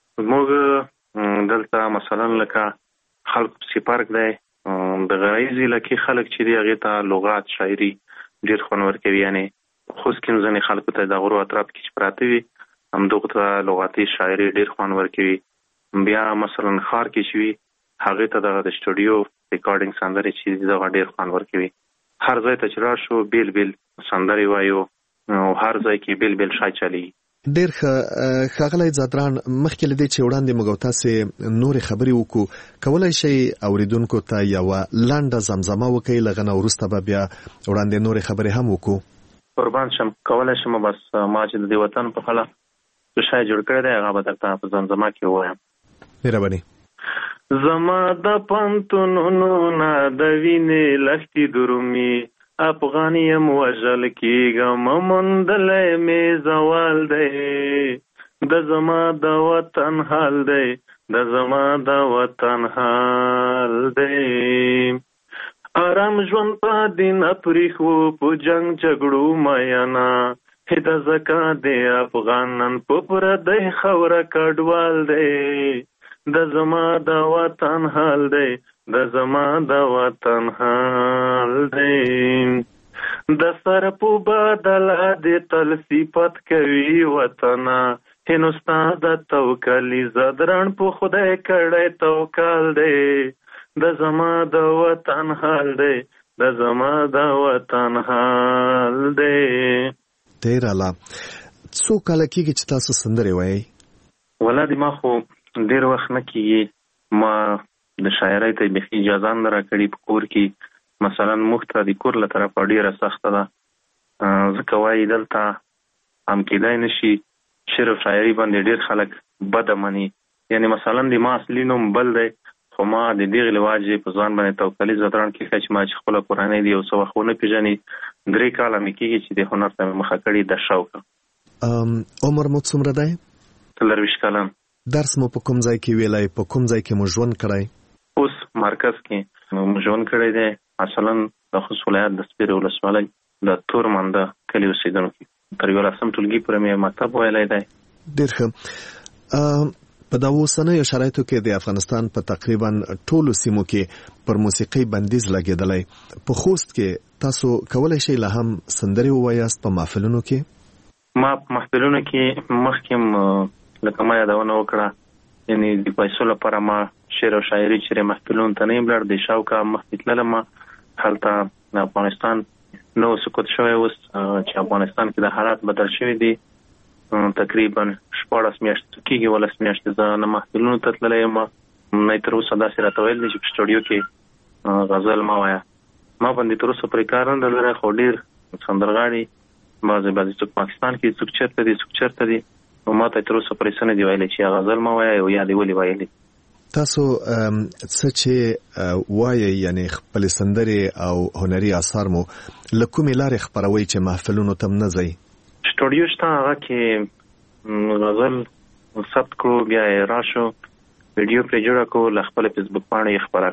موږ دلته مثلا لکه خلق پسې پارک دی د غرایزي لکه خلک چې دی هغه ته لغات شاعري ډېر خوند ورکوي، یعنی خوست کې ځینې خلکو ته د غرو اطراف کې چې پراته وي همدغو ته لغاتي شاعري ډېر خوند ورکوي. بیا مثلا ښار کې چې وي هغې ته دغه د سټوډیو ریکارډینګ سندرې چې دغه ډېر خوند ورکوي. هر ځای ته چې راشو بیل بیل سندرې وایو او هر ځای کې بیل بیل شای چلیږي. ډېر ښه ښاغلی ځدران، مخکې له دې چې وړاندې موږ او تاسې نورې خبرې وکړو، کولی شئ اورېدونکو ته یوه لنډه زمزمه وکړئ، له هغه نه وروسته به بیا وړاندې نورې خبرې هم وکړو. قربان شم، کولی شم. بس ما چې د دې وطن په خله څه شی جوړ کړی دی هغه به درته په زمزمه کې ووایم. مهرباني. زما د پنتونونو نه د وینې لښتې درومي، افغان یم وژل کېږم موندلی مې زوال دی، د زما د وطن حال دی، د زما د وطن حال دی. آرام ژوند په دین پریښو په جنګ جګړو میانا، هدا زکا دی افغانان په پردی خوره کډوال دی، د زما د وطن حال دی، د زما د وطن حال دی. د سر په بدله د تل صفت کوي وطنه، هندوستا د توکلی زدران په خدای کړی توکل دی، د زما د وطن حال دی، د زما د وطن حال دی. ډېر اعلی. څو کاله کېږي چې تاسو سندرې وایئ؟ ولادي ما خو ډېر وخت نه کېږي، ما د شاعرۍ ته بیخي اجازه نه راکړې په کور کې. مثلا موږ ته د کور له طرفه ډېره سخته ده، ځکه وایي دلته هم کېدای نه شي شعر او شاعري باندې ډېر خلک بده مني. یعنې مثلا د ما اصلي نوم بل دی، خو ما د دغې له وجې په ځان باندې توکلي زدران کېښی چې ما چې خپله کورنۍ د یو څه وخت ونه پېژني. درې کاله مې کېږي چې د هنر ته مې مخه کړې د شوقه. عمر مو څومره دی؟ څلرویشت کلن. درس مو په کوم ځای کې ویلی؟ په کوم ځای کې مو ژوند کړی؟ اوس مرکز کې مو ژوند کړی دی، مثلا د خوست ولایت د سپیرې ولسوالۍ د تورمنده کلي اوسېدونکي. تر یولسم ټولګي پورې مې مکتب ویلی دی. ډېر ښه. په دا اوسنیو شرایطو کې د افغانستان په تقریبا ټولو سیمو کې پر موسیقۍ بندیز لګېدلی. په خوست کې تاسو کولی شئ لا هم سندرې ووایاست په محفلونو کې؟ ما په محفلونو کې مخکې لکه ما یادونه وکړه، یعنې د پیسو لپاره ما شعر او شاعري چې محفلونو ته نه یم لاړ، د شوقه مخکې تللم. هلته د افغانستان نو سقوط شوی اوس چې افغانستان کې د حالات بدل شوي دي. تقریبا شپاړس میاشتې کېږي، ولس میاشتې زه نه محفلونو ته تللی یم، نه تر اوسه داسې راته ویل دي چې په سټوډیو کې غزل مه وایه. ما باندې تر اوسه پرې کار نه لري، خو ډېر سندرغاړي بعضې بعضې څوک پاکستان کې څوک چېرته دي څوک چېرته دي، نو ما ته تر اوسه پرې څه نه دي ویلي چې غزل مه وایه او یا دې ولې ویلي. تاسو څه چې وایئ، یعنې خپلې سندرې او هنري اثار مو له کومې لارې خپروئ چې محفلونو ته نه ځئ؟ سټوډیو شته، هغه کې غزل ثبت کړو، بیا یې راشو ویډیو پرې جوړه کړو، له خپله فیسبوک پاڼې یې خپره.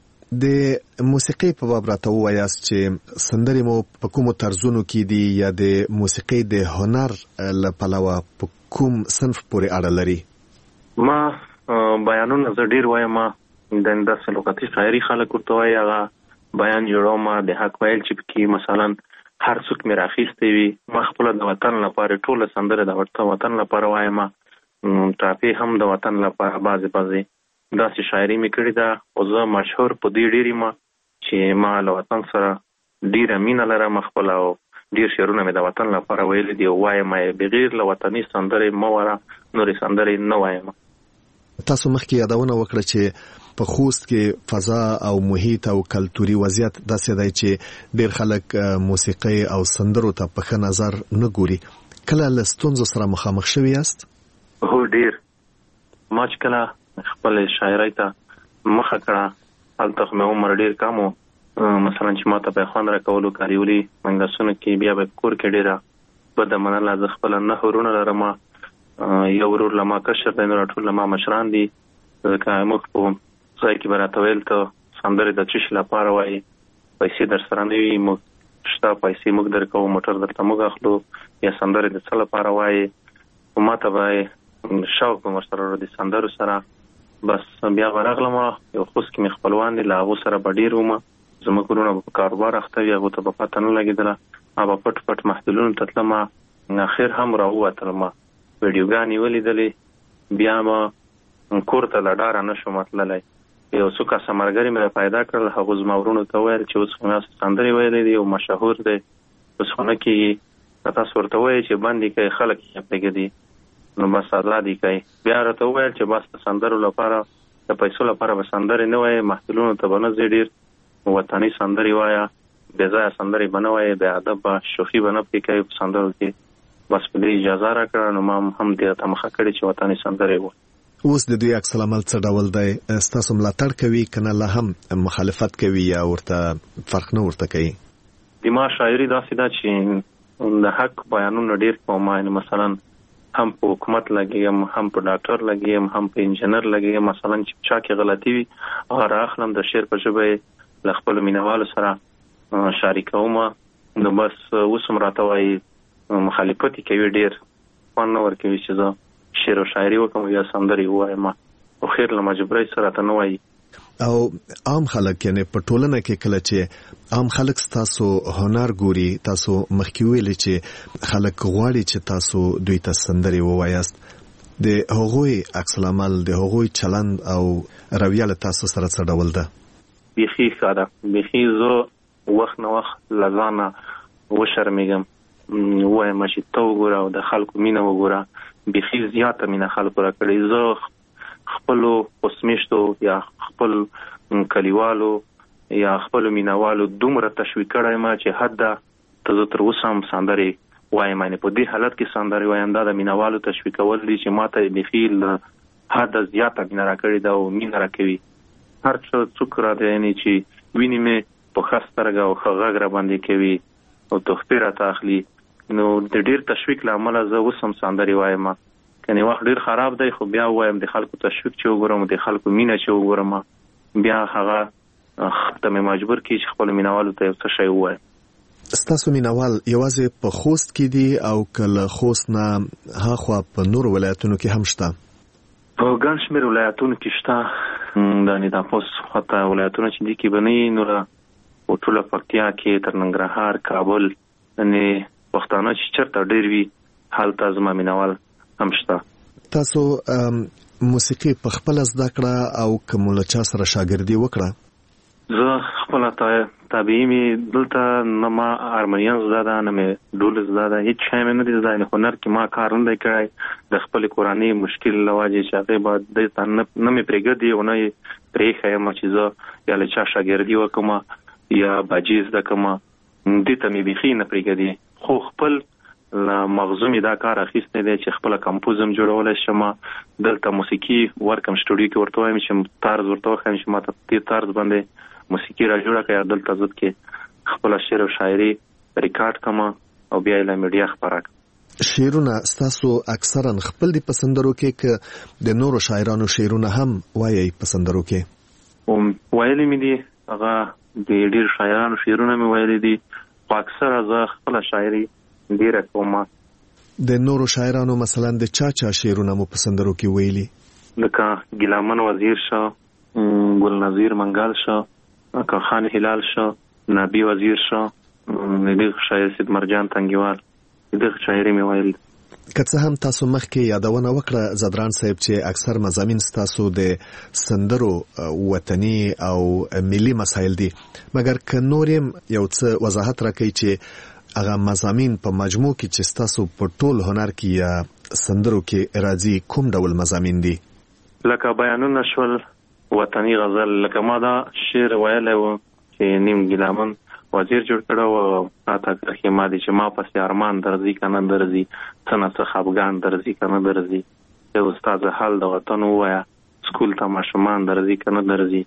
د موسیقۍ په باب راته ووایاست چې سندرې مو په کومو طرزونو کې دي، یا د موسیقۍ د هنر له پلوه په کوم صنف پورې اړه لري؟ ما بیانونه زه ډېر وایم، د داسې لغتي شاعري خلک ورته وایي، هغه بیان جوړوم د حق ویل چې پکې مثلا هر څوک مې راخیستی وي. ما خپله د وطن لپاره ټوله سندرې د وطن لپاره وایم، ټاپې هم د وطن لپاره بعضې بعضې داسې شاعري مې کړې ده. خو زه مشهور په دې ډېر یم چې ما له وطن سره ډېره مینه لرم خپله، او ډېر شعرونه مې د وطن لپاره ویلي دي او وایم یې بغیر له وطني سندرې مه وره، نورې سندرې نه وایم. تاسو مخکې یادونه وکړه چې په خوست کې فضا او محیط او کلتوري وضعیت داسې دی چې ډېر خلک موسیقۍ او سندرو ته په ښه نظر نه ګوري. کله له ستونزو سره مخامخ شوي یاست؟ هو ډېر. ما چې کله خپلې شاعرۍ ته مخه کړه هلته خو مې عمر ډېر کم و، مثلا چې ما ته به یې خوند راکولو کاریولي مجلسونو کې، بیا به په کور کې ډېره بده منله. زه خپله نهه ورونه لرم، یو ورور له ما کشر دی، نور ټول له ما مشران دي. ځکه موږ په ځای کې به راته ویل ته سندرې د څه شي لپاره وایي، پیسې در سره نه وي، موږ شته پیسې موږ درکوو، موټر درته موږ اخلو، یا سندرې د څه لپاره وایي. خو ما ته به شوق به ورسره د سندرو سره. بس بیا به راغلم، یو خوست کې مې خپلوان دي، له هغو سره به ډېر وم. زموږ ورونه به په کاروبار اخته وي، هغو ته به پته نه لګېدله. هغه پټ پټ محفلونو ته تلم، اخر هم راووتلم، ویډیوګانې ولیدلې، بیا ما کور ته له ډاره نه شوم تللی. یو څو کسه ملګري مې پیدا کړل، هغو زما ورونو ته ویل چې اوس خو مې سندرې ویلې دي او مشهور دی، اوس خو نه کېږي، که تاسو ورته وایئ چې بند یې کوي خلک یې پرېږدي نو بس ازاد یې کوي. بیا راته وویل چې بس د سندرو لپاره د پیسو لپاره به سندرې نه وایې، محفلونو ته به نه ځې، ډېر وطني سندرې وایه، بې ځایه سندرې به نه وایې، بې ادبه شوخي به نه پرې کوي په سندرو کې. بس په دې اجازه راکړه، نو ما هم دې ته مخه کړې چې وطني سندرې وایي. اوس د دوی عکس العمل څه ډول دی؟ ستاسو ملاتړ کوي که نه لا هم مخالفت کوي یا ورته فرق نه ورته کوي؟ د ما شاعري داسې ده چې د حق بیانونه ډېر کوم، یعنې مثلا هم په حکومت لګېږم، هم په ډاکټر لګېږم، هم په انجینر لګېږم. مثلا چې چا کې غلطي وي هغه رااخلم، د شعر په ژبه یې له خپلو مینوالو سره شریکوم. نو بس اوس هم راته وایي مخالفت یې کوي، ډېر خوند نه ورکوي چې زه شعر او شاعري وکړم یا سندرې ووایم، خو خیر له مجبورۍ سره ته نه وایي. او عام خلک یعنی په ټولنه کې کله چې عام خلک ستاسو هنر ګوري، تاسو مخکې ویلي چې خلک غواړي چې تاسو دوی ته سندرې ووایاست، د هغوی عکس العمل، د هغوی چلند او رویه له تاسو سره څه ډول ده؟ بیخي ښه ده، بیخي زه وخت نه وخت له ځانه وشرمېږم، ووایم چې ته وګوره او د خلکو مینه وګوره، بیخي زیاته مینه خلکو را کړې. زه خپلو پسمیشتو یا خپل کلیوالو یا خپلو مینوالو دومره تشویق کړی ما چې حد ده ته زه تر اوسه هم سندرې وایم، یعنې په دې حالت کې سندرې وایم. دا د مینوالو تشویقول دي چې ما ته بیخي له حده زیاته مینه را کړې ده او مینه را کوي. هر څه څوک را دی یعنې چې ویني مې په ښه سترګه او ښه غږ را باندې کوي او تحفې راته اخلي، نو د ډېر تشویق له امله زه اوس هم سندرې وایم. کنې وخت ډېر خراب دی خو بیا وایم د خلکو تشویق چې وګورم، د خلکو مینه چې وګورم، بیا هغه ته مې مجبور کړي چې خپلو مینوالو ته یو څه شی ووایم. ستاسو مینوال یوازې په خوست کې دي او که له خوست نه هاخوا په نورو ولایتونو کې هم شته؟ په ګڼ شمېر ولایتونو کې شته، د نیداپوس خواته ولایتونه چې دي کې به نه وي، نوره په ټوله پکتیا کې تر ننګرهار، کابل، یعنې پښتانه چې چېرته ډېر وي هلته زما مینوال هم شته. تاسو موسیقي په خپله زده کړه او که مو له چا سره شاګردي وکړه؟ زه خپله طبیعي مې دلته نه ما هارمونیم زده ده، نه مې ډول زده ده، هېڅ شی مې نه دی زده. یعنې هنر کې ما کار نه دی کړی، د خپلې کورنۍ مشکل له وجې چې هغې به دې ته نه مې پرېږدي او نه یې پرېښیم چې زه یا له چا شاګردي وکړم یا باجي زده کړم، دې ته مې بیخي نه پرېږدي. خو خپل له مغزو مې دا کار اخیستی دی چې خپله کمپوز هم جوړولی شم، دلته موسیقي ورکم سټوډیو کې ورته وایم چې طرز ورته وښیم چې ما ته دې طرز باندې موسیقي را جوړه کړه، دلته زه کې خپله شعر او شاعري ریکارډ کړم او بیا یې له میډیا خپره کړم. شعرونه ستاسو اکثرا خپل دي په سندرو کې که د نورو شاعرانو شعرونه هم وایي په سندرو کې؟ ویلي مې دي، هغه د ډېر شاعرانو شعرونه مې ویلي دي، خو اکثره زه خپله شاعري ډېره کوم. د نورو شاعرانو مثلا د چا چا شعرونه مو په سندرو کې ویلي؟ لکه ګیلامن وزیر شو، ګل نظیر منګل شو، اکا خان هلال شو، نبی وزیر شو، دغه شاعر سید مرجان تنګیوال، دغه شاعري مې ویلي. که څه هم تاسو مخکې یادونه وکړه زدران صاحب چې اکثر مضامین ستاسو د سندرو وطني او ملي مسایل دي، مګر که نور یو څه وضاحت راکړئ چې هغه مضامین په مجموع کې چې ستاسو په ټول هنر کې یا سندرو کې راځي کوم ډول مضامین دي؟ لکه بیانونه شول، وطني غزل، لکه ما دا شعر ویلی و چې نیم ګیلامن وزیر جوړ کړه و راته کرښې ما دي چې ما پسې ارمان درځي که نه درځي، څه نه څه خفګان درځي که نه درځي، یو استاذ حال د وطن ووایه، سکول ته ماشومان درځي که نه درځي.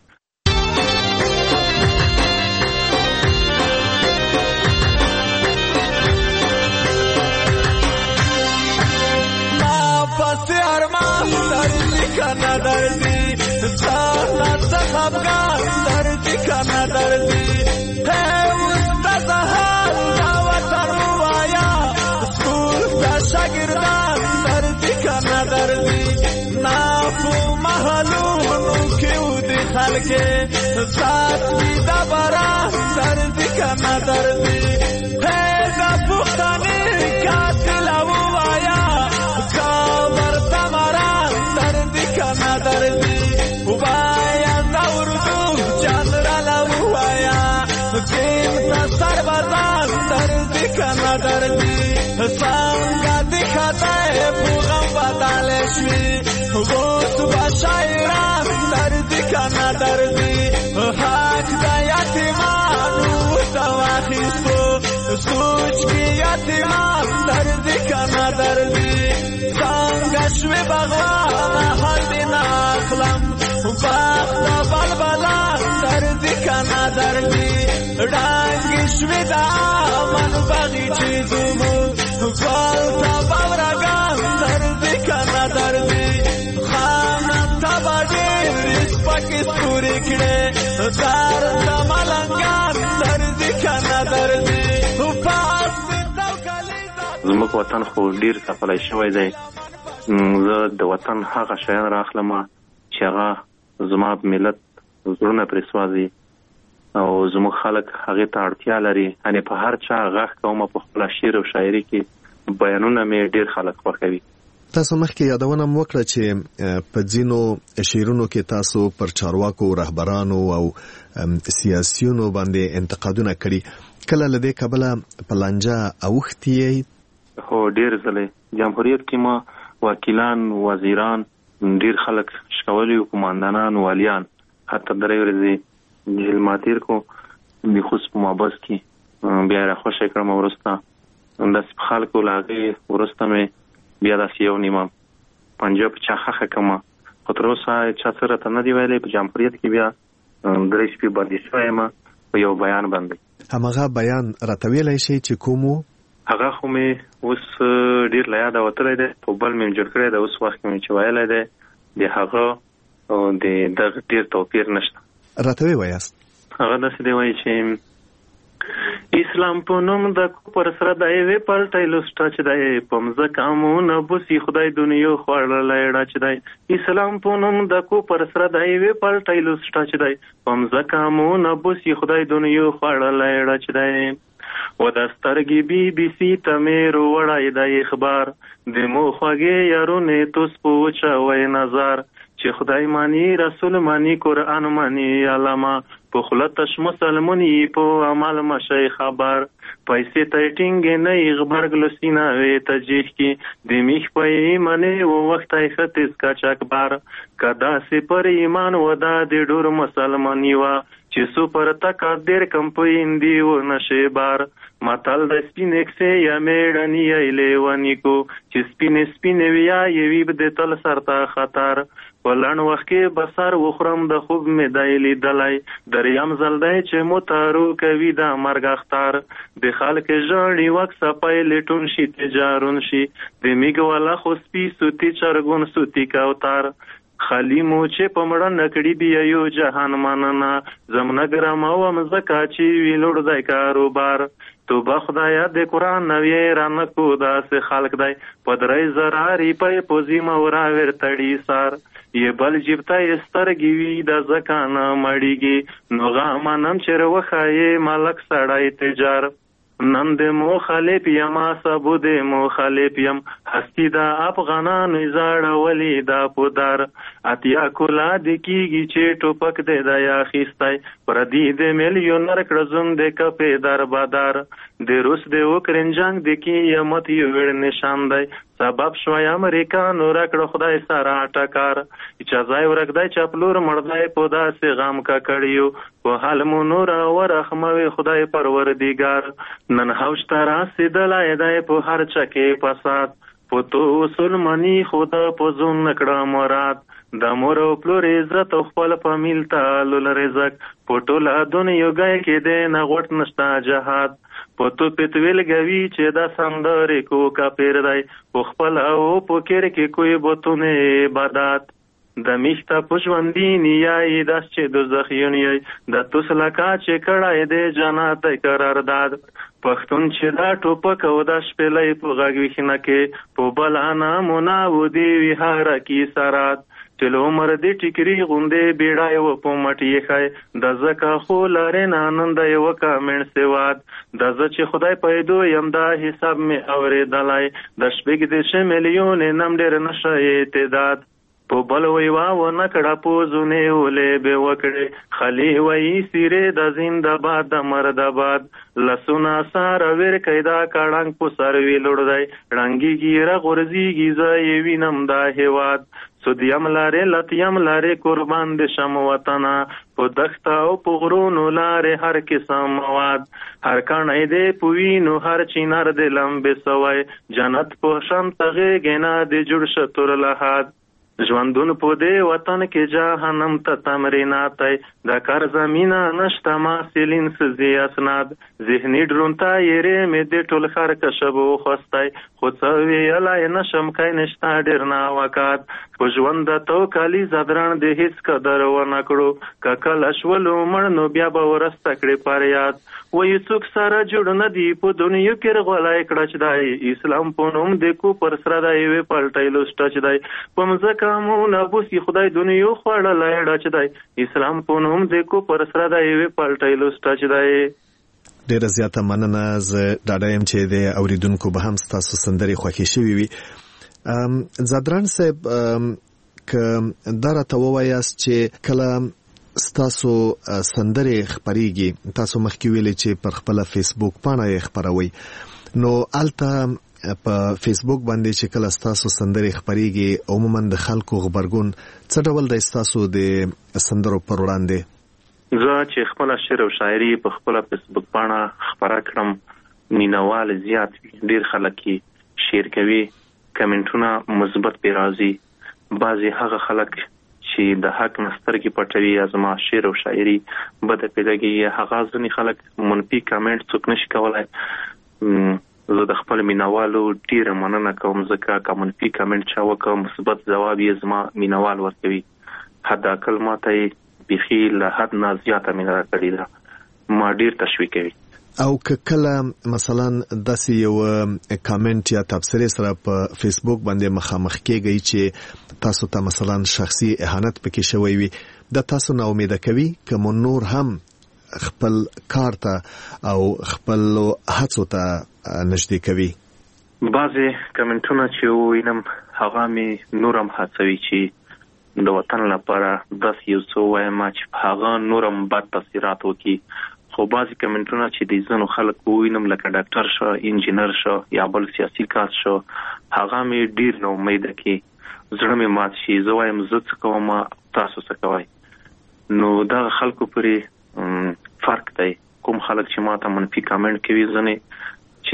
پسې ارمان درځي که نه درځي، څه نه څه خفګان درځي که نه درځي، استاده حال د وطن ووایه، سکول ته شاګردان درځي که نه درځي، نه په محلونو کې ودې خلکې څاڅکي د باران درځي که نه درځي، کیم تا سربازان دردی کنه دردی سنگا دی خطای پوغم بدالشوی گوت با شایران دردی کنه دردی حق دا یتیمانو تواخیستو سوچ کی یتیمان دردی کنه دردی سنگا شوی بغوان حل دی ناخلم باخت بلبلان دردی کنه دردی رنگی شوی دا من بغی چیزمو گل تا باورگان دردی کنه دردی خانم تا بادیر ریسپاکی سپوری کڑی درد ملنگان دردی کنه دردی زموږ وطن خو ډیر سپلای شوی دی. زه د وطن هغه شیان راخلم چې هغه زما ملت زړونه پرې سوځي او زموږ خلک هغې ته اړتیا لري. یعنې په هر چا غږ کومه په خپله شعر او شاعري کې بیانونه مې ډېر خلک خوښوي. تاسو مخکې یادونه م وکړه چې په ځینو شعرونو کې تاسو پر چارواکو رهبرانو او سیاسیونو باندې انتقادونه کړي. کله له دې کبله په لانجه اوښتي یې؟ هو ډېر ځلې. جمهوریت کې ما وکیلان، وزیران، ډېر خلک شکولي وو، قماندانان، والیان، حتی درې ورځې جیل ما تېر کړو د خوست په محبس کې. بیا یې راخوشی کړم. وروسته همداسې په خلکو له هغې وروسته مې بیا داسې یو نیمه پنجه په چا خښه کړمه. خو تر اوسه چا څه راته نه دي ویلی. په جمهوریت کې بیا درې شپې بندي شوی یم په یو بیان باندې. همغه بیان راته ویلی شئ چې کوم و؟ هغه خو مې اوس ډېر له یاده وتلی دی. په بل مې جوړ کړی دی. اوس وخت کې مې چې ویلی دی د هغه د دغه ډېر توپیر نشته. راته ووایاست. هغه داسې دی وایي چې اسلام په نوم د کوپر سره د یوې پلټۍ لوسټه چې دی په مځکه مونه بوسي خدای دنیا خوړلی ډه چې دی. اسلام په نوم د کوپر سره د یوې پلټۍ لوسټه چې دی په مځکه مونه بوسي خدای دنیا خوړلی ډه چې دی. و د سترګې بي بي سي ته مې روړی دی اخبار د مو خوږې یارونې توس په وچوی نظر چې خدای مانی رسول مانی قرآن مانی علامه په خوله تش مسلمون یې په عمل مشی خبر پیسې ته یې ټینګې نه یې غبرګ لسینه وې تجیح کې د میخ په ایمنې و وخت یې ختیز کچک بار که داسې پر ایمان و دا د ډور مسلمانی وه چې سو پر تقدیر کم په اندي و نشي بار متل د سپین اکسې یا میړنی یې لیونی کو چې سپین سپین ویا یې وی د تل سرتا خطر ولن وخت کې بسر وخرم د خوب مې دی لیدلی دریم ځل دی چې متارو کوي دا مرګ اختار د خلک ژړې وک سپی لټون شي تجارون شي د میګ والا خو سپي سوتی چرګون سوتی کوتار خالی مو چې په مړه نکړي بیا یو جهان مننه زمونه ګرم او مزکا چې وی لوړ دی کاروبار تو با خدایا د قرآن نوی رانکو داسې خلق دی په درې زره ریپۍ په ذمه وراور تړي سار یې بل جیبته یې سترګې وي د ځکه نه مړېږي نو غمنم چې روښایې ملک سړی تجار نن د مخالف یم سبو د مخالف یم هستی د افغانانو زړولې دا پودار اتیا کولا د کیږي چې ټوپک دی دا اخیستی پردي د میلیونر کړزون د کپې در بادار د روس د اوکرین جنگ د قیامت یو وړ نشان دی سبب شوی امریکانو راکړه خدای سره ټکار چې ځای ورکدای چپلور مړدای په داسې غم کا کړیو په حال مو نور ورخموي خدای پروردګار نن هوش ترا سیدلای دای په هر چکه پسات په تو اصول منی خدا په زون نکړه مراد د مور او پلور عزت خپل فامیل ته لول رزق په ټوله دنیا کې کې د نغوت نشتا جهاد په تو پتویل غوي چې دا سندرې کو کا پیر دی په خپل او په کېر کې کوی بوتونه عبادت د میشته پښوندی نیای داس چې د زخیونی د توسلکا چې کړای د جنات قرارداد پښتون چې دا ټوپک او د شپلې په غږ وښنه کې په بلانا مناودي وهاره کې سرات چلو عمر دې ټیکری غوندې بیړای و په مټی خای د زکه خو لارې نانند یو کامن سیواد د ز چې خدای پیدو یم دا حساب می اورې دلای د شپږ د ش میلیون نم ډېر نشه اعتداد په بل وی واو نکړه پوزونه ولې به وکړي خلی وی سیره د زنده‌باد د مردباد لسونا سار ور کیدا کړنګ په سر وی لړدای رنگي ګیره غورځيږي زې وینم دا هواد سودیم لاره لتیم لاره قربان د شم وطن په دښت او په غرونو لاره هر قسم مواد هر کانه دې پوینو هر چینار د لمبه سوای جنت په شم تغه گنا د جوړ شتور لحد ژوندون په دې وطن کې جهنم ته تمریناتای د کار زمينه نشته ما سیلین سزي اسناد ذهني ډرونتا یې مې د ټول خر کشبو خوستای خو څو ویلای نشم کای نشته ډیر نا وکات په ژوند تو کالي زدران د هیڅ قدر و نکړو ککل اشولو مړنو بیا به ورسته کړې پر یاد وې څوک سره جوړ نه دی په دنیا کې رغولای کړه چې دای اسلام په نوم د کو پر سره دی وی پلټایلو سټچ دی په مزه کومونه بوسي خدای دنیا خوړلای ډچ دی اسلام په نوم د کو پر سره دی وی پلټایلو سټچ دی ډیره زیاته مننه ز ډاډایم چې د اوریدونکو به هم تاسو سندري خوښی شوي وي ام زادران صاحب ک دراته وایاست چې کله ستاسو سندري خبريږي تاسو مخکې ویلي چې پر خپل فیسبوک باندې خبروي نو الته په فیسبوک باندې چې کله ستاسو سندري خبريږي عموما د خلکو خبرګون څه ډول د ستاسو د سندرو پر وړاندې زه چې خپل شعر او شاعري په خپل فیسبوک باندې خبره کړم مینوال زیات ډیر خلک شیر کوي کمنټونه مثبت پی راځي بعضی هغه خلک چې د حق نستر کې پټوي ازما شعر او شاعري بده پیداږي هغه ځنی خلک منفي کمنټ څوک نشي کولای زه د خپل مینوالو ډیر مننه کوم ځکه کوم منفي کمنټ چا وکړ مثبت جواب یې زما مینوال ورکوي حدا کلماته بخي له حد نه زیاته مینه کړی دا ما ډیر تشویق کوي او کله مثلا داسې یو کامنټ یا تبصره سره په فیسبوک باندې مخامخ کېږي چې تاسو ته مثلا شخصي اهانت پکې شوی وي د تاسو نه امید کوي کوم نور هم خپل کار ته او خپل هڅو ته نږدې کوي بعضی کمنټونه چې وینم هغه می نورم هڅوي چې د وطن لپاره داس یو څو وایم چې هغه نورم بد تاثیرات وکي خو بعضی کمنټونه چې د ځنو خلک وینم لکه ډاکټر شو انجینر شو یا بل سیاسي کس شو هغه می ډیر نو امید کی زړه می مات شي زه وایم زه څه کوم تاسو څه کوئ نو دا خلکو پرې فرق دی کوم خلک چې ماته منفي کمنټ کوي ځنه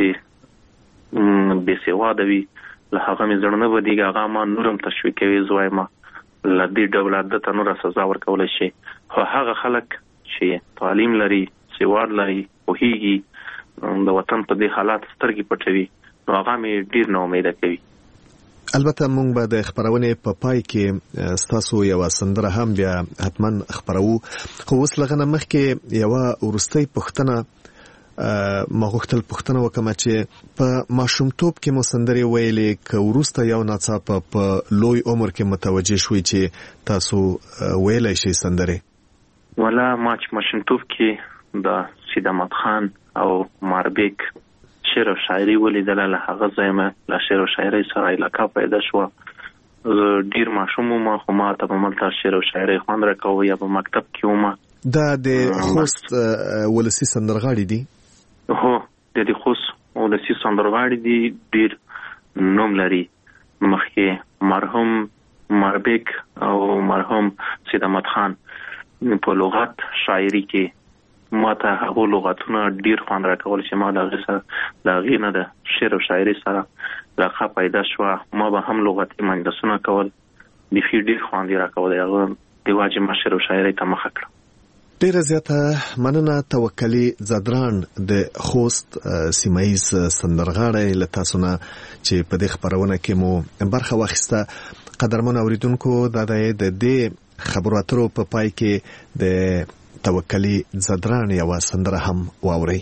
چې بے سواده وي له هغه می زړه نه ودیږي هغه ما نورم تشویق کوي زه وایم لدی دولت د تنور سزا ورکول شي خو هغه خلک چې تعلیم لري سواد لري او هیږي د وطن په دې حالات سترګې پټوي نو هغه مې ډیر نو امید کوي البته موږ به د خبرونه په پای کې ستاسو یو سندره هم بیا حتما خبرو خو اوس لغنه مخکې یو ورستۍ پښتنه ما غوښتل پښتنه وکم چې په ماشومتوب کې مو سندري ویلې ک ورسته یو ناڅاپه په لوی عمر کې متوجه شوي چې تاسو ویلې شي سندري ولا ماچ ماشومتوب کې د سیدامت خان او ماربیک شعر او شاعري ولیدل له هغه ځایمه له شعر او شاعري سره علاقه پیدا شو ډیر ماشوم ما خو ما ته په ملته شعر او شاعري خوند راکوي یا په مکتب کې ومه دا د خوست ولسی سندرغاړي دي هو د دې خوست ولسی سندرغاړي دي ډیر نوم لري مخکې مرحوم ماربیک او مرحوم سیدامت خان په لغت شاعري کې ماته هغه لغتونه ډیر خوند راکول چې ما د غسه د غینه د شعر او شاعري سره علاقه پیدا شو ما به هم لغتي مجلسونه کول د فی ډیر خوند راکول هغه د واجب شعر او شاعري ته مخ کړ ډیر زیاته مننه توکلی زدران د خوست سیمایز سندرغاړی له تاسو نه چې په دې خبرونه کې مو برخه واخیسته قدرمن اوریدونکو دا د دې خبرو اترو په پای کې د توکلی زدران یو سندره هم واوري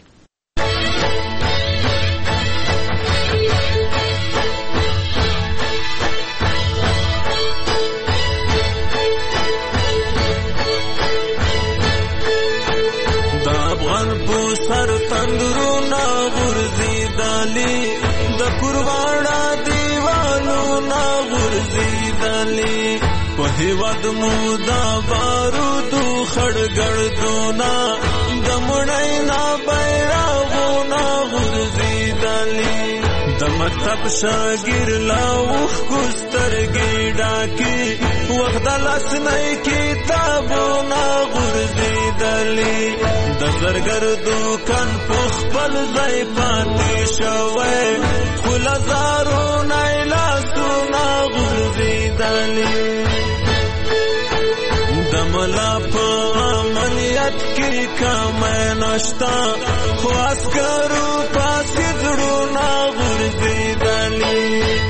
سر تندرو نا غرزی دالی د قربانا دیوانو نا غرزی دالی هیواد مو دا بارودو خړګړدونا د مړی نا بیرغونا غورځیدلې د مکتب شاګر لا وخ کوسترګې ډاکي وخت د لاس نه کتابونه غورځیدلې د زرګر دوکان په خپل ځای پاتې شوی خو لزارو نه لاسونه غورځیدلې د ملا په عملیات کې کمه نشتا خو عسکرو پاسې زړونه غورځېدلې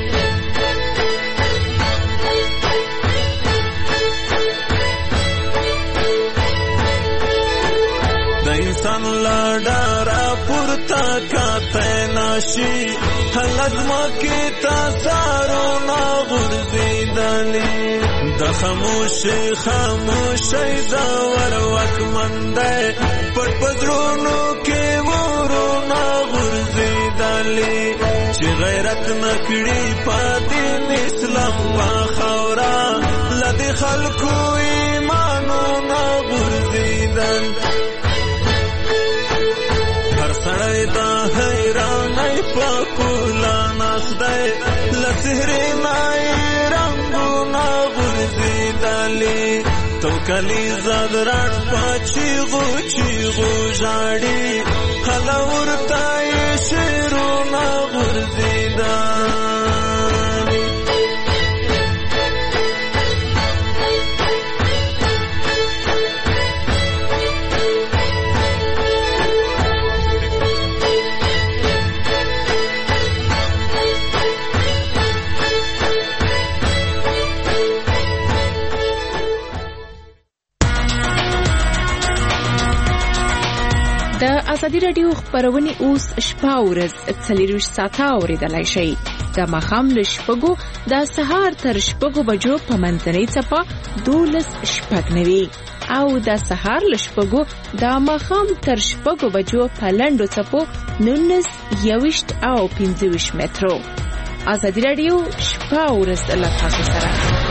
د انسان له ډاره پورته کاته نشي هلزمه کې تاثارونه غورځېدلې د خاموشي خاموشي دا ور وکمنده پټ پدرونو کې ورونه غورځېدلې چې غیرت نکړي پاتې اسلام په خورا لدې خلکو ایمانونه غورځېدل هر سړی دا حیرانۍ په کولا نخدی له سحرې نه رنګونه غورځېدلې توکلې زاد راټ په چیغو چیغو ژاړي هله ورته یې شعرونه غورځېدلې د ازادي راډیو خبرونه اوس شپه ورځ څلورویشت ساعته اوریدلای شئ د ماښام له شپږو د سهار تر شپږو بجو په منځنۍ څپه دولس شپږ نوي او د سهار له شپږو د ماښام تر شپږو بجو په لنډو څپو نولس یویشت او پنځه ویشت مترو. ازادي راډیو شپه ورځ له تاسو سره.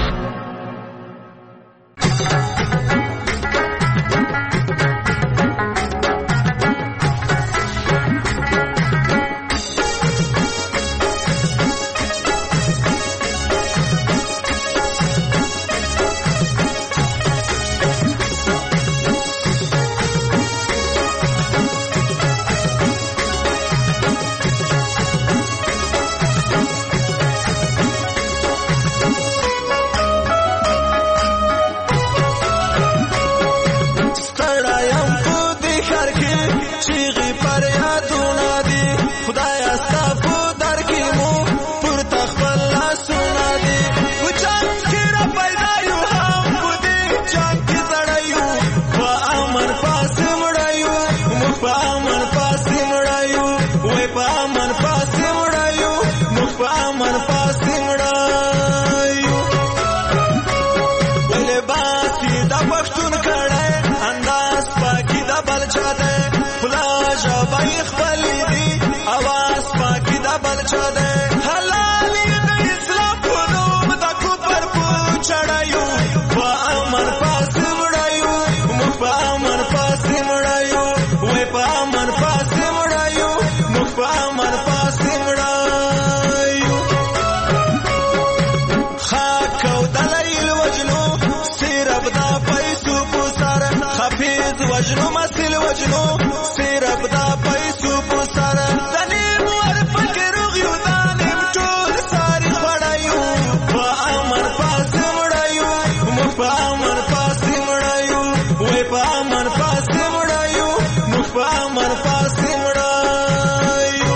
وجنو مسل وجنو سیرب دا پیسو پسر زنیم ور فکر غیو دانیم ټول ساری خړایو په امر پاس مړایو مو په امر پاس مړایو وې په امر پاس مړایو مو په امر پاس مړایو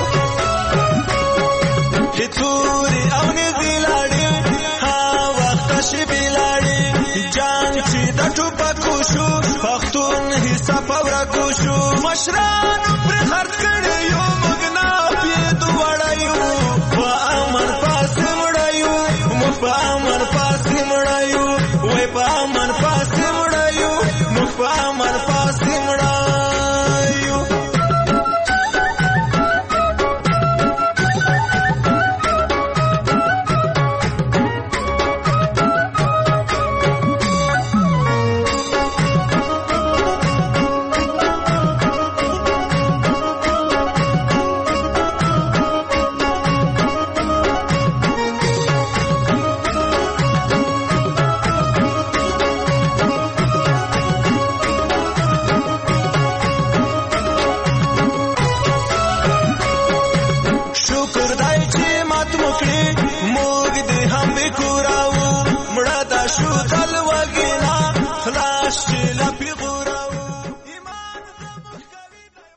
هڅوري او نه دیلاړي ها وخت شي بیلاړي جان چې د ټوپکو شو پختون حساب ورا کوشو مشران پر خرڅ کړي یو مغنا په دوړایو په امر پاس مړایو مو په امر پاس مړایو وې په امر پاس مړایو مو په امر پاس مړایو شکر دا